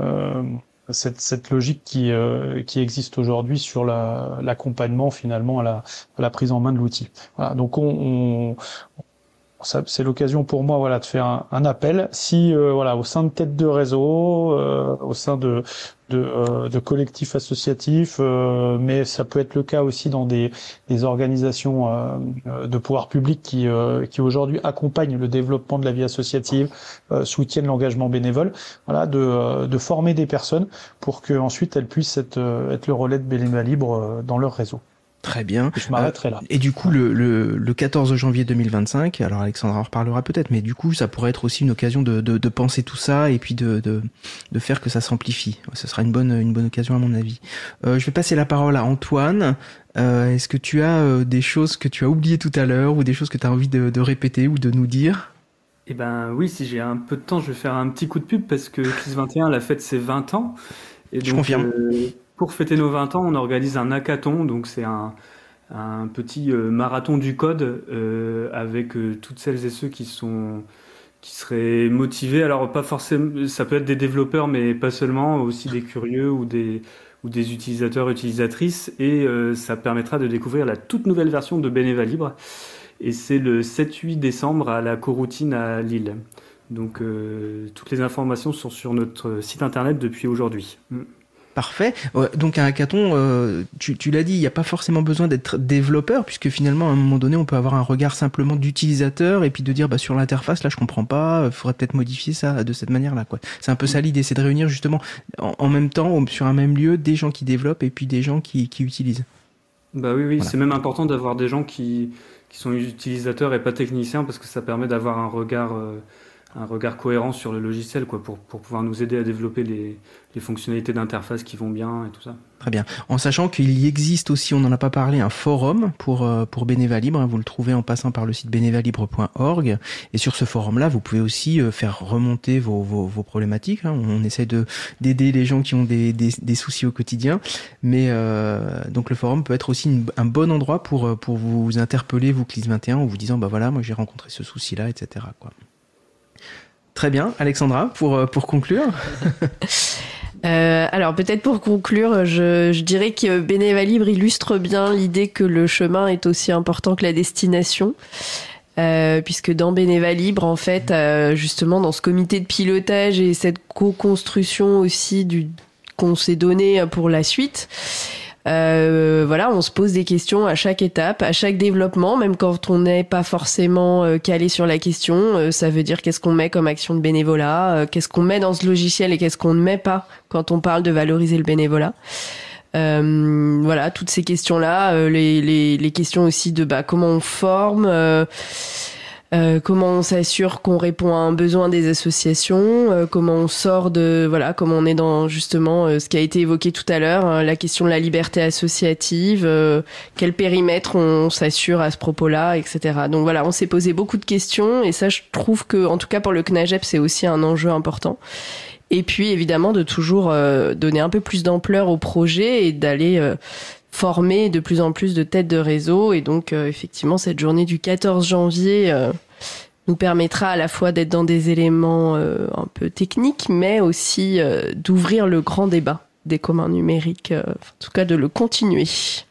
cette, cette logique qui euh, qui existe aujourd'hui sur la, l'accompagnement finalement à la, à la prise en main de l'outil. Voilà, donc on, on ça, c'est l'occasion pour moi, voilà, de faire un, un appel. Si, euh, voilà, au sein de têtes de réseau, euh, au sein de de, euh, de collectifs associatifs, euh, mais ça peut être le cas aussi dans des, des organisations euh, de pouvoir public qui, euh, qui aujourd'hui accompagnent le développement de la vie associative, euh, soutiennent l'engagement bénévole. Voilà, de, de former des personnes pour que ensuite elles puissent être, être le relais de bénévolat libre dans leur réseau. Très bien. Je m'arrêterai là. Et du coup, le, le, le quatorze janvier deux mille vingt-cinq, alors Alexandra en reparlera peut-être, mais du coup, ça pourrait être aussi une occasion de, de, de penser tout ça et puis de, de, de faire que ça s'amplifie. Ce sera une bonne, une bonne occasion à mon avis. Euh, je vais passer la parole à Antoine. Euh, est-ce que tu as euh, des choses que tu as oubliées tout à l'heure ou des choses que tu as envie de, de répéter ou de nous dire ? Eh ben oui, si j'ai un peu de temps, je vais faire un petit coup de pub parce que Clis vingt et un, la fête, c'est vingt ans. Et donc, je confirme. Euh, pour fêter nos vingt ans, on organise un hackathon, donc c'est un un petit euh, marathon du code euh, avec euh, toutes celles et ceux qui sont qui seraient motivés. Alors pas forcément, ça peut être des développeurs, mais pas seulement, aussi des curieux ou des ou des utilisateurs utilisatrices, et euh, ça permettra de découvrir la toute nouvelle version de Bénévolat Libre. et c'est le sept huit décembre à la Coroutine à Lille. Donc euh, toutes les informations sont sur notre site internet depuis aujourd'hui. Parfait. Donc un hackathon, euh, tu, tu l'as dit, il n'y a pas forcément besoin d'être développeur, puisque finalement à un moment donné on peut avoir un regard simplement d'utilisateur et puis de dire bah sur l'interface là je comprends pas, il faudrait peut-être modifier ça de cette manière-là quoi. C'est un peu ça l'idée, c'est de réunir justement en, en même temps sur un même lieu des gens qui développent et puis des gens qui, qui utilisent. Bah oui oui, Voilà. C'est même important d'avoir des gens qui qui sont utilisateurs et pas techniciens parce que ça permet d'avoir un regard euh, un regard cohérent sur le logiciel quoi, pour, pour pouvoir nous aider à développer les, les fonctionnalités d'interface qui vont bien et tout ça. Très bien. En sachant qu'il y existe aussi, on n'en a pas parlé, un forum pour, pour Beneva Libre. Hein, vous le trouvez en passant par le site beneva libre point org. Et sur ce forum-là, vous pouvez aussi faire remonter vos, vos, vos problématiques. Hein. On essaie de, d'aider les gens qui ont des, des, des soucis au quotidien. Mais euh, donc le forum peut être aussi une, un bon endroit pour, pour vous interpeller, vous, C L I S vingt et un, en vous disant, bah voilà, moi j'ai rencontré ce souci-là, et cetera quoi. Très bien, Alexandra, pour, pour conclure. euh, alors peut-être pour conclure, je, je dirais que Beneva Libre illustre bien l'idée que le chemin est aussi important que la destination. Euh, puisque dans Beneva Libre, en fait, euh, justement dans ce comité de pilotage et cette co-construction aussi du, qu'on s'est donné pour la suite, Euh, voilà, on se pose des questions à chaque étape, à chaque développement, même quand on n'est pas forcément euh, calé sur la question. Euh, ça veut dire qu'est-ce qu'on met comme action de bénévolat, euh, qu'est-ce qu'on met dans ce logiciel et qu'est-ce qu'on ne met pas quand on parle de valoriser le bénévolat. Euh, voilà, toutes ces questions-là, euh, les, les, les questions aussi de bah, comment on forme, euh, Euh, comment on s'assure qu'on répond à un besoin des associations, euh, comment on sort de, voilà, comment on est dans justement euh, ce qui a été évoqué tout à l'heure, hein, la question de la liberté associative, euh, quel périmètre on s'assure à ce propos-là, et cetera. Donc voilà, on s'est posé beaucoup de questions et ça, je trouve que, en tout cas pour le CNAGEP, c'est aussi un enjeu important. Et puis évidemment de toujours euh, donner un peu plus d'ampleur au projet et d'aller euh, former de plus en plus de têtes de réseau. Et donc, euh, effectivement, cette journée du quatorze janvier euh, nous permettra à la fois d'être dans des éléments euh, un peu techniques, mais aussi euh, d'ouvrir le grand débat des communs numériques, euh, en tout cas de le continuer.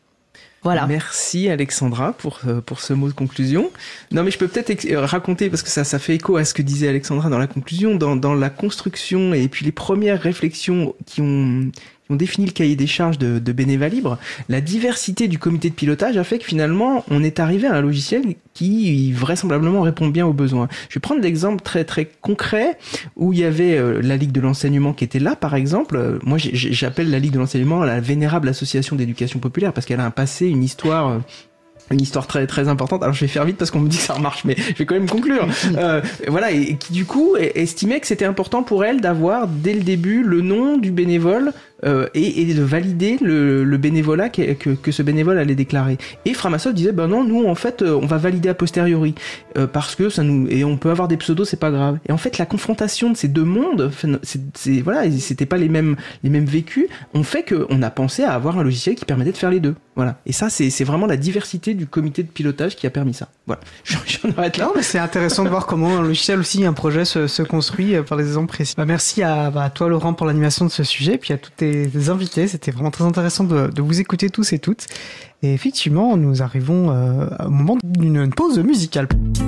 Voilà. Merci Alexandra pour, pour ce mot de conclusion. Non mais je peux peut-être ex- raconter, parce que ça, ça fait écho à ce que disait Alexandra dans la conclusion, dans, dans la construction et puis les premières réflexions qui ont... qui ont défini le cahier des charges de, de Beneva Libre, la diversité du comité de pilotage a fait que finalement, on est arrivé à un logiciel qui vraisemblablement répond bien aux besoins. Je vais prendre l'exemple très très concret où il y avait euh, la Ligue de l'enseignement qui était là, par exemple. Euh, moi, j'ai, j'appelle la Ligue de l'enseignement la vénérable association d'éducation populaire parce qu'elle a un passé, une histoire... Euh, une histoire très très importante. Alors je vais faire vite parce qu'on me dit que ça remarche, mais je vais quand même conclure. Euh, voilà, et, et qui du coup estimait que c'était important pour elle d'avoir dès le début le nom du bénévole euh, et, et de valider le, le bénévolat que, que, que ce bénévole allait déclarer. Et Framasoft disait ben non, nous en fait on va valider a posteriori euh, parce que ça nous et on peut avoir des pseudos, c'est pas grave. Et en fait la confrontation de ces deux mondes, c'est, c'est voilà, c'était pas les mêmes les mêmes vécus, on fait que on a pensé à avoir un logiciel qui permettait de faire les deux. Voilà. Et ça c'est c'est vraiment la diversité du comité de pilotage qui a permis ça. Voilà. J'en arrête là. Non, mais c'est intéressant de voir comment un logiciel aussi, un projet se, se construit par des exemples précis. Bah, merci à, bah, à toi Laurent pour l'animation de ce sujet, puis à tous tes, tes invités. C'était vraiment très intéressant de, de vous écouter tous et toutes. Et effectivement, nous arrivons euh, au moment d'une pause musicale.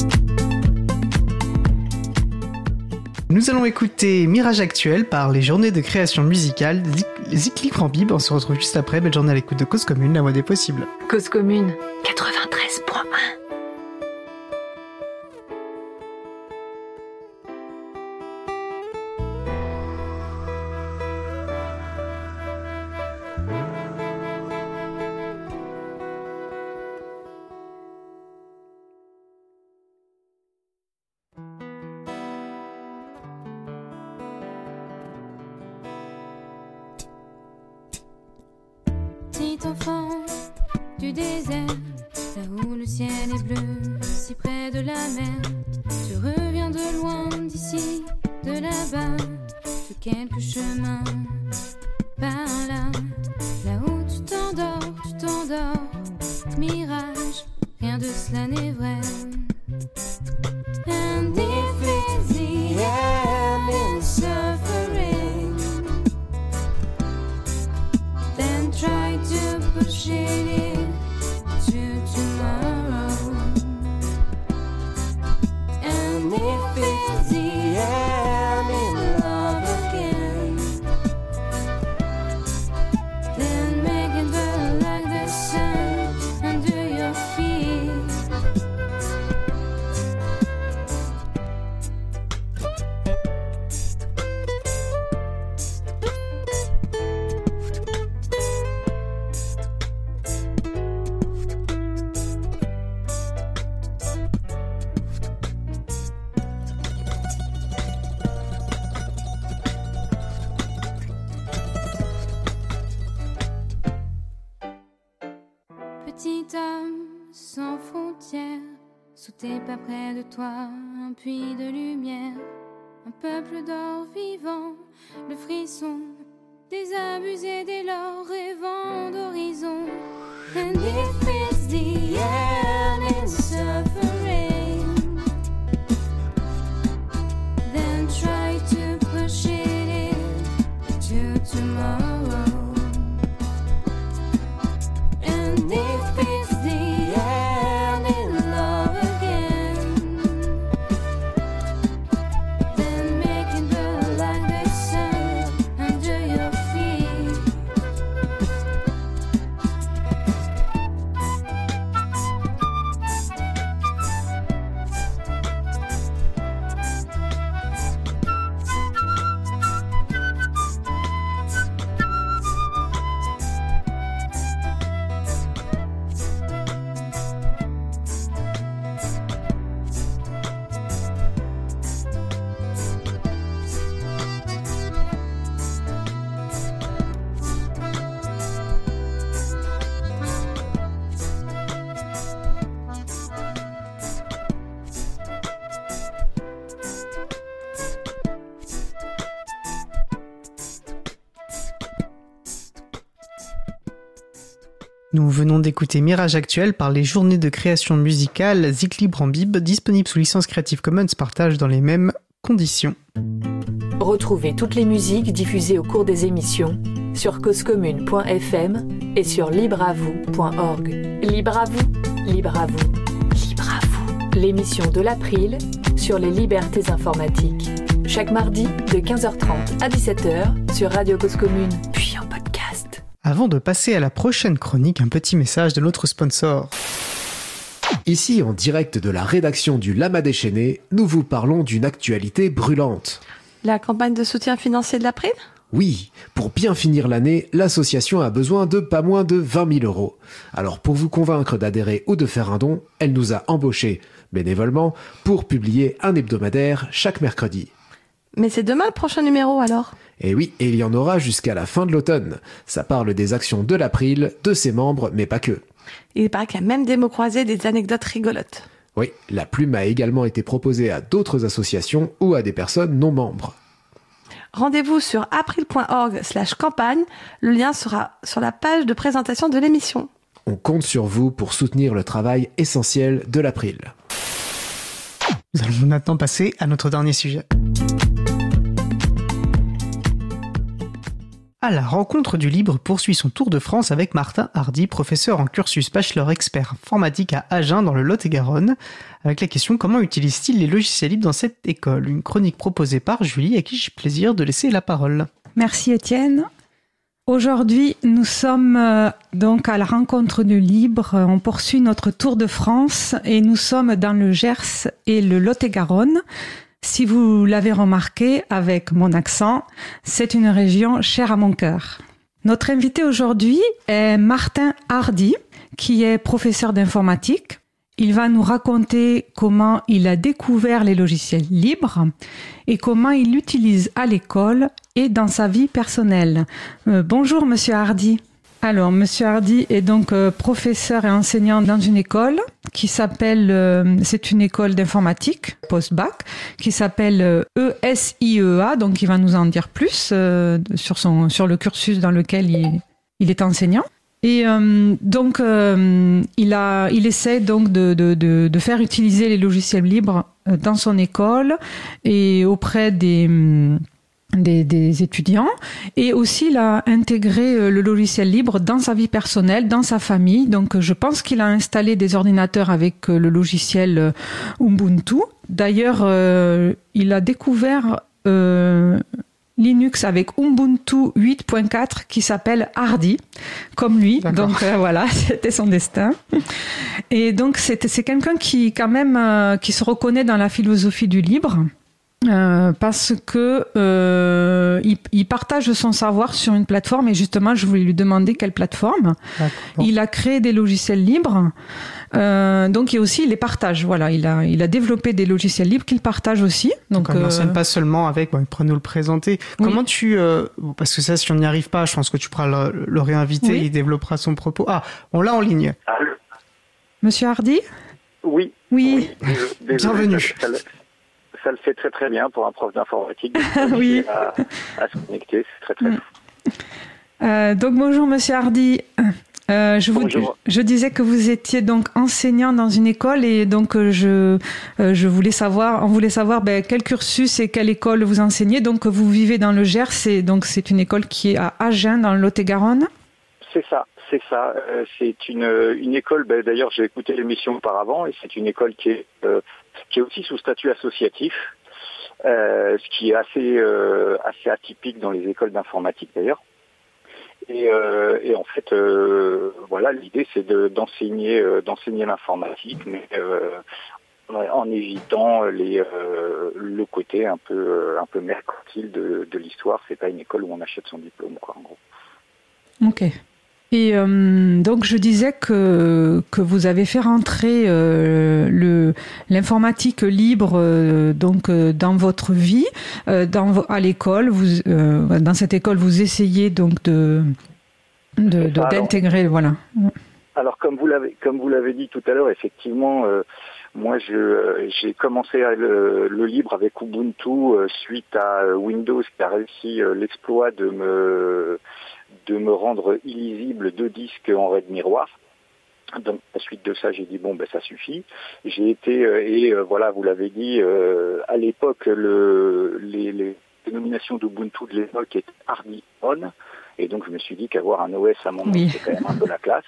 Nous allons écouter Mirage Actuel par les Journées de création musicale Zikli Frambib. On se retrouve juste après. Belle journée à l'écoute de Cause Commune, la voix des possibles. Cause Commune, quatre-vingt-treize point un. Petit enfant du désert, là où le ciel est bleu, si près de la mer, tu reviens de loin d'ici, de là-bas, de quelques chemins, par là, là où tu t'endors, tu t'endors, mirage, rien de cela n'est vrai. And if it's the end in suffering, then try to push it into tomorrow. sous tes pas près de toi, un puits de lumière, un peuple d'or vivant, le frisson désabusé dès lors rêvant d'horizon. And if it's the end in suffering, then try to push it into tomorrow. And if it's the end in love again, then make it burn like the sun under your feet. Nous venons d'écouter Mirage Actuel par les Journées de création musicale Zik Libre en Bib, disponible sous licence Creative Commons, partage dans les mêmes conditions. Retrouvez toutes les musiques diffusées au cours des émissions sur cause commune point f m et sur libre à vous point org. Libre à vous, libre à vous, libre à vous. L'émission de l'April sur les libertés informatiques. Chaque mardi de quinze heures trente à dix-sept heures sur Radio Cause Commune, puis en podcast. Avant de passer à la prochaine chronique, un petit message de notre sponsor. Ici, en direct de la rédaction du Lama déchaîné, nous vous parlons d'une actualité brûlante. La campagne de soutien financier de l'April ? Oui, pour bien finir l'année, l'association a besoin de pas moins de vingt mille euros. Alors pour vous convaincre d'adhérer ou de faire un don, elle nous a embauchés, bénévolement, pour publier un hebdomadaire chaque mercredi. Mais c'est demain le prochain numéro alors ? Et oui, et il y en aura jusqu'à la fin de l'automne. Ça parle des actions de l'April, de ses membres, mais pas que. Il paraît qu'il y a même des mots croisés, des anecdotes rigolotes. Oui, la plume a également été proposée à d'autres associations ou à des personnes non membres. Rendez-vous sur april point org slash campagne. Le lien sera sur la page de présentation de l'émission. On compte sur vous pour soutenir le travail essentiel de l'April. Nous allons maintenant passer à notre dernier sujet. À la rencontre du libre poursuit son tour de France avec Martin Hardy, professeur en cursus bachelor expert informatique à Agen dans le Lot-et-Garonne, avec la question: comment utilise-t-il les logiciels libres dans cette école? Une chronique proposée par Julie, à qui j'ai plaisir de laisser la parole. Merci Étienne. Aujourd'hui, nous sommes euh, donc à la rencontre du libre. On poursuit notre tour de France et nous sommes dans le Gers et le Lot-et-Garonne. Si vous l'avez remarqué avec mon accent, c'est une région chère à mon cœur. Notre invité aujourd'hui est Martin Hardy, qui est professeur d'informatique. Il va nous raconter comment il a découvert les logiciels libres et comment il l'utilise à l'école et dans sa vie personnelle. Euh, bonjour Monsieur Hardy. Alors, Monsieur Hardy est donc euh, professeur et enseignant dans une école qui s'appelle, euh, c'est une école d'informatique, post-bac, qui s'appelle euh, E S I E A, donc il va nous en dire plus euh, sur, son, sur le cursus dans lequel il, il est enseignant. Et euh, donc, euh, il, a, il essaie donc de, de, de, de faire utiliser les logiciels libres dans son école et auprès des... Des, des étudiants, et aussi il a intégré le logiciel libre dans sa vie personnelle, dans sa famille. Donc je pense qu'il a installé des ordinateurs avec le logiciel Ubuntu. D'ailleurs, euh, il a découvert euh, Linux avec Ubuntu huit point quatre qui s'appelle Hardy, comme lui. D'accord. Donc euh, voilà, c'était son destin. Et donc c'est, c'est quelqu'un qui quand même euh, qui se reconnaît dans la philosophie du libre. Euh, parce que euh, il, il partage son savoir sur une plateforme, et justement je voulais lui demander quelle plateforme. D'accord. Il a créé des logiciels libres, euh, donc il aussi il les partage. Voilà, il a il a développé des logiciels libres qu'il partage aussi. Donc on n'enseigne euh... pas seulement avec. Bon, prenez-nous le présenter. Oui. Comment tu euh, parce que ça, si on n'y arrive pas, je pense que tu pourras le, le réinviter. Oui. Il développera son propos. Ah, on l'a en ligne. Monsieur Hardy. Oui. Oui. oui désolé, Bienvenue. Ça, ça, ça le fait très très bien pour un prof d'informatique. Oui. À, à se connecter, c'est très très mm. euh, Donc bonjour Monsieur Hardy. Euh, je, vous, je disais que vous étiez donc enseignant dans une école et donc euh, je, euh, je voulais savoir, on voulait savoir ben, quel cursus et quelle école vous enseignez. Donc vous vivez dans le Gers et donc c'est une école qui est à Agen dans le Lot-et-Garonne. C'est ça, c'est ça. Euh, c'est une, une école, ben, d'ailleurs j'ai écouté l'émission auparavant et c'est une école qui est, euh, qui est aussi sous statut associatif, euh, ce qui est assez, euh, assez atypique dans les écoles d'informatique d'ailleurs. Et, euh, et en fait, euh, voilà, l'idée c'est de, d'enseigner, euh, d'enseigner l'informatique, mais euh, en évitant les, euh, le côté un peu, un peu mercantile de, de l'histoire. C'est pas une école où on achète son diplôme, quoi, en gros. Ok. Et euh, donc je disais que que vous avez fait rentrer euh, le l'informatique libre euh, donc euh, dans votre vie, euh, dans à l'école. Vous euh, dans cette école vous essayez donc de de, de d'intégrer alors, voilà. Alors comme vous l'avez comme vous l'avez dit tout à l'heure, effectivement, euh, moi je j'ai commencé à le, le libre avec Ubuntu euh, suite à Windows qui a réussi euh, l'exploit de me de me rendre illisible deux disques en RAID miroir. Donc, à la suite de ça, j'ai dit, bon, ben, ça suffit. J'ai été, euh, et euh, voilà, vous l'avez dit, euh, à l'époque, le, les, les dénominations d'Ubuntu de l'époque étaient Hardy On. Et donc, je me suis dit qu'avoir un O S à mon nom, oui. c'est quand même un peu la classe.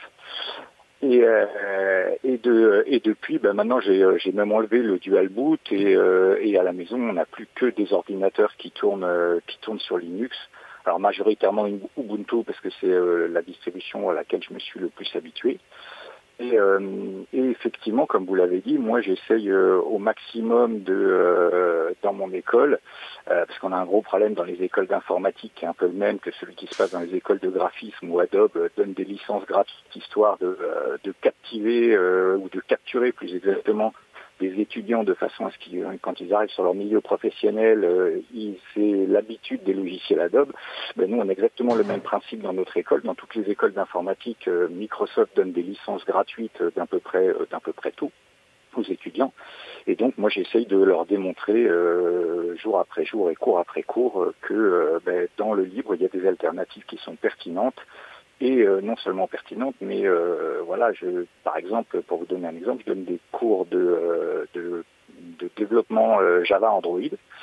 Et, euh, et, de, et depuis, ben, maintenant, j'ai, j'ai même enlevé le dual boot et, euh, et à la maison, on n'a plus que des ordinateurs qui tournent, euh, qui tournent sur Linux. Alors majoritairement Ubuntu parce que c'est euh, la distribution à laquelle je me suis le plus habitué. Et, euh, et effectivement, comme vous l'avez dit, moi j'essaye euh, au maximum de euh, dans mon école, euh, parce qu'on a un gros problème dans les écoles d'informatique qui est un peu le même que celui qui se passe dans les écoles de graphisme où Adobe euh, donne des licences gratuites histoire de, euh, de captiver euh, ou de capturer plus exactement des étudiants de façon à ce qu'ils, quand ils arrivent sur leur milieu professionnel, euh, ils, c'est l'habitude des logiciels Adobe. Ben nous, on a exactement le même principe dans notre école. Dans toutes les écoles d'informatique, euh, Microsoft donne des licences gratuites d'un peu près, euh, d'un peu près tout aux étudiants. Et donc, moi, j'essaye de leur démontrer euh, jour après jour et cours après cours euh, que euh, ben, dans le libre, il y a des alternatives qui sont pertinentes. Et euh, non seulement pertinente, mais euh, voilà, je, par exemple, pour vous donner un exemple, je donne des cours de, euh, de, de développement euh, Java Android.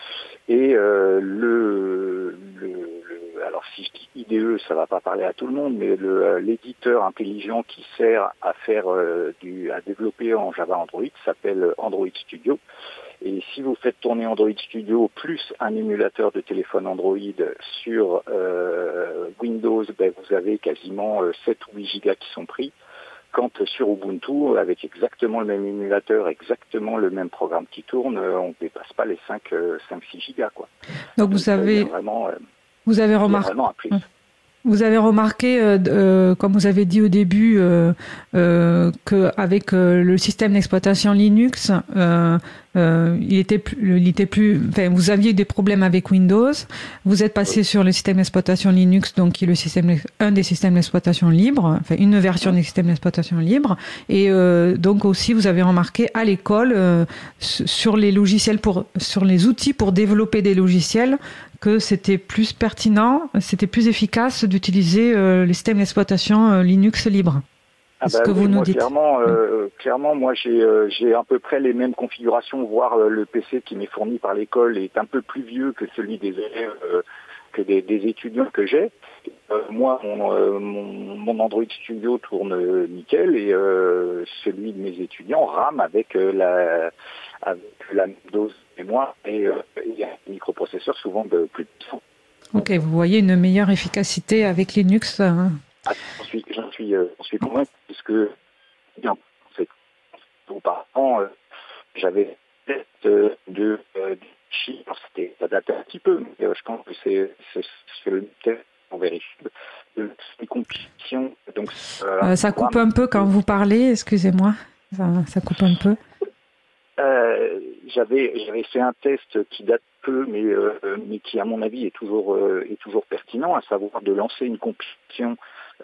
Et euh, le, le, le, alors si je dis I D E, ça va pas parler à tout le monde, mais le, euh, l'éditeur intelligent qui sert à faire euh, du, à développer en Java Android s'appelle Android Studio. Et si vous faites tourner Android Studio plus un émulateur de téléphone Android sur euh, Windows, ben vous avez quasiment euh, sept ou huit gigas qui sont pris. Quand euh, sur Ubuntu, avec exactement le même émulateur, exactement le même programme qui tourne, euh, on ne dépasse pas les cinq six gigas, quoi. Donc, Donc vous avez, vraiment, euh, vous avez remarqué. Vraiment un plus. Vous avez remarqué, euh, euh, comme vous avez dit au début, euh, euh, qu'avec euh, le système d'exploitation Linux, euh, euh, il était plus, il était plus, enfin, vous aviez des problèmes avec Windows. Vous êtes passé oui. sur le système d'exploitation Linux, donc qui est le système, un des systèmes d'exploitation libres, enfin une version oui. des systèmes d'exploitation libres. Et euh, donc aussi, vous avez remarqué à l'école euh, sur les logiciels pour, sur les outils pour développer des logiciels, que c'était plus pertinent, c'était plus efficace d'utiliser euh, les systèmes d'exploitation euh, Linux libres. Ah bah ce que oui, vous nous moi, dites. Clairement, euh, clairement, moi j'ai euh, j'ai à peu près les mêmes configurations, voire euh, le P C qui m'est fourni par l'école est un peu plus vieux que celui des élèves, euh, que des, des étudiants que j'ai. Euh, moi, mon, euh, mon, mon Android Studio tourne euh, nickel et euh, celui de mes étudiants rame avec euh, la avec la même dose de mémoire et euh, il y a un microprocesseur souvent de plus puissant. Ok, vous voyez une meilleure efficacité avec Linux. Hein. Ah, j'en suis, j'en suis, euh, j'en suis convaincu puisque bien, c'est, auparavant, euh, j'avais peut-être euh, de euh, chi, alors c'était, ça date un petit peu, mais euh, je pense que c'est, c'est, c'est le test en vérifie. De les compétitions, donc euh, euh, ça coupe un peu quand vous parlez, excusez-moi, ça, ça coupe un peu. Euh, j'avais j'avais fait un test qui date peu, mais euh, mais qui à mon avis est toujours euh, est toujours pertinent, à savoir de lancer une compétition euh,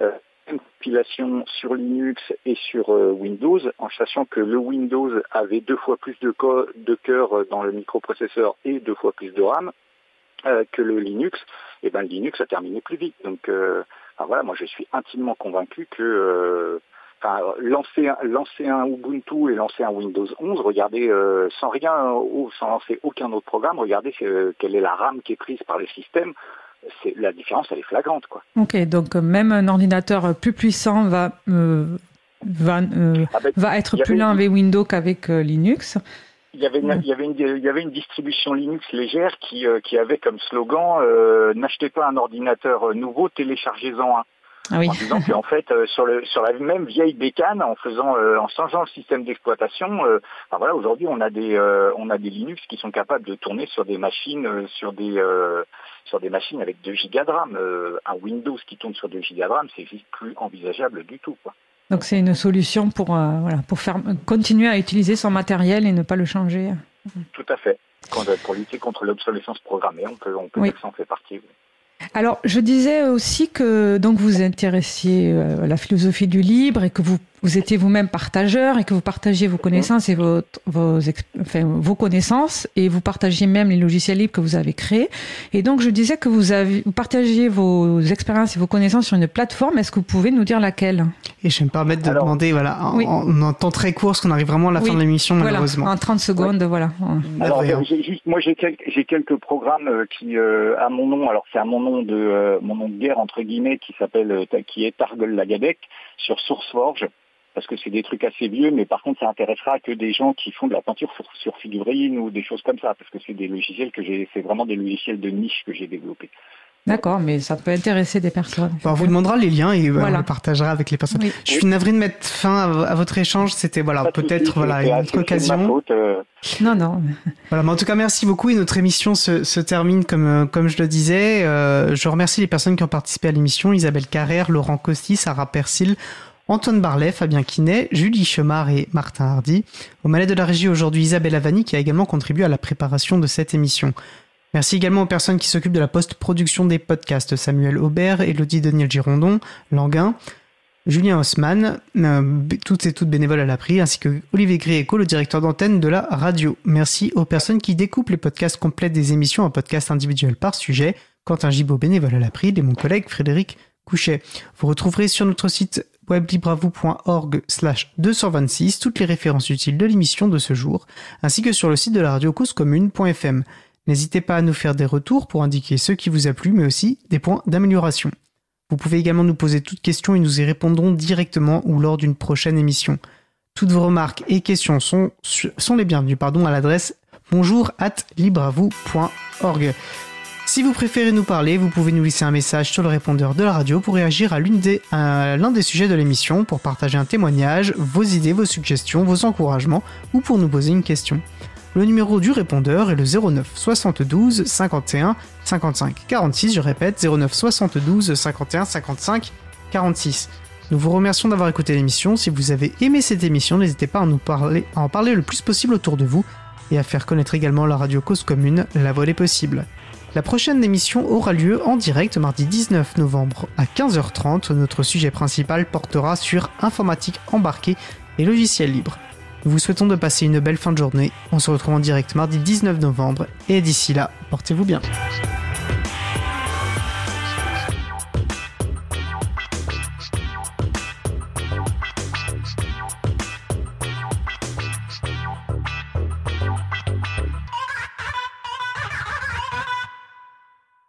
système de compilation sur Linux et sur euh, Windows, en sachant que le Windows avait deux fois plus de, co- de cœur dans le microprocesseur et deux fois plus de RAM euh, que le Linux, et ben le Linux a terminé plus vite. Donc euh, alors voilà, moi je suis intimement convaincu que euh, enfin, lancer, un, lancer un Ubuntu et lancer un Windows onze, regardez euh, sans rien, ou sans lancer aucun autre programme, regardez euh, quelle est la RAM qui est prise par le système. C'est, la différence, elle est flagrante, quoi. Ok, donc même un ordinateur plus puissant va, euh, va, euh, ah ben, va être plus lent avec Windows qu'avec euh, Linux. Il y, avait une, il, y avait une, il y avait une distribution Linux légère qui, euh, qui avait comme slogan euh, « N'achetez pas un ordinateur nouveau, téléchargez-en un ». Ah oui. En disant qu'en fait, euh, sur, le, sur la même vieille bécane, en faisant, euh, en changeant le système d'exploitation, euh, enfin voilà, aujourd'hui on a des, euh, on a des Linux qui sont capables de tourner sur des machines, euh, sur des, euh, sur des machines avec deux gigas de RAM. Euh, un Windows qui tourne sur deux gigas de RAM, c'est juste plus envisageable du tout, quoi. Donc c'est une solution pour, euh, voilà, pour faire continuer à utiliser son matériel et ne pas le changer. Tout à fait. Pour lutter contre l'obsolescence programmée, on peut, on peut oui. dire que ça en fait partie. Oui. Alors, je disais aussi que donc vous vous intéressiez à la philosophie du libre et que vous, vous étiez vous-même partageur et que vous partagiez vos connaissances et vos, vos, enfin, vos connaissances et vous partagiez même les logiciels libres que vous avez créés. Et donc, je disais que vous, avez, vous partagiez vos expériences et vos connaissances sur une plateforme. Est-ce que vous pouvez nous dire laquelle ? Et je vais me permettre de Alors, demander, voilà, en, oui. en un temps très court, parce qu'on arrive vraiment à la oui. fin de l'émission, voilà, malheureusement. En trente secondes, oui. voilà. Alors, j'ai juste, moi, j'ai quelques, j'ai quelques programmes qui, euh, à mon nom, alors c'est à mon nom de, euh, mon nom de guerre, entre guillemets, qui s'appelle, euh, qui est Targol Lagadec, sur SourceForge, parce que c'est des trucs assez vieux, mais par contre, ça intéressera que des gens qui font de la peinture sur, sur figurines ou des choses comme ça, parce que c'est des logiciels que j'ai, c'est vraiment des logiciels de niche que j'ai développés. D'accord, mais ça peut intéresser des personnes. Bon, on vous demandera les liens et voilà. on les partagera avec les personnes. Oui. Je suis navré de mettre fin à, à votre échange. C'était voilà Pas peut-être soucis, voilà une autre occasion. Faute, euh... Non non. Voilà, mais en tout cas merci beaucoup et notre émission se, se termine comme comme je le disais. Euh, je remercie les personnes qui ont participé à l'émission: Isabelle Carrère, Laurent Costi, Sarah Persil, Antoine Barlet, Fabien Quinet, Julie Chemard et Martin Hardy. Au manettes de la régie aujourd'hui, Isabelle Avani qui a également contribué à la préparation de cette émission. Merci également aux personnes qui s'occupent de la post-production des podcasts: Samuel Aubert, Élodie Daniel Girondon, Languin, Julien Haussmann, euh, toutes et toutes bénévoles à l'April, ainsi que Olivier Gréco, le directeur d'antenne de la radio. Merci aux personnes qui découpent les podcasts complets des émissions en podcasts individuels par sujet: Quentin Gibaud, bénévole à l'April, et mon collègue Frédéric Couchet. Vous retrouverez sur notre site web libravou point org slash deux cent vingt-six toutes les références utiles de l'émission de ce jour, ainsi que sur le site de la radio cause commune point f m. N'hésitez pas à nous faire des retours pour indiquer ce qui vous a plu, mais aussi des points d'amélioration. Vous pouvez également nous poser toutes questions et nous y répondrons directement ou lors d'une prochaine émission. Toutes vos remarques et questions sont, sont les bienvenues pardon, à l'adresse bonjour arobase libravou point org. Si vous préférez nous parler, vous pouvez nous laisser un message sur le répondeur de la radio pour réagir à, l'une des, à l'un des sujets de l'émission, pour partager un témoignage, vos idées, vos suggestions, vos encouragements ou pour nous poser une question. Le numéro du répondeur est le zéro neuf soixante-douze cinquante et un cinquante-cinq quarante-six, je répète, zéro neuf soixante-douze cinquante et un cinquante-cinq quarante-six. Nous vous remercions d'avoir écouté l'émission. Si vous avez aimé cette émission, n'hésitez pas à, nous parler, à en parler le plus possible autour de vous et à faire connaître également la radio Cause Commune, la voix des possibles. La prochaine émission aura lieu en direct mardi dix-neuf novembre à quinze heures trente. Notre sujet principal portera sur informatique embarquée et logiciels libres. Nous vous souhaitons de passer une belle fin de journée. On se retrouve en direct mardi dix-neuf novembre et d'ici là, portez-vous bien.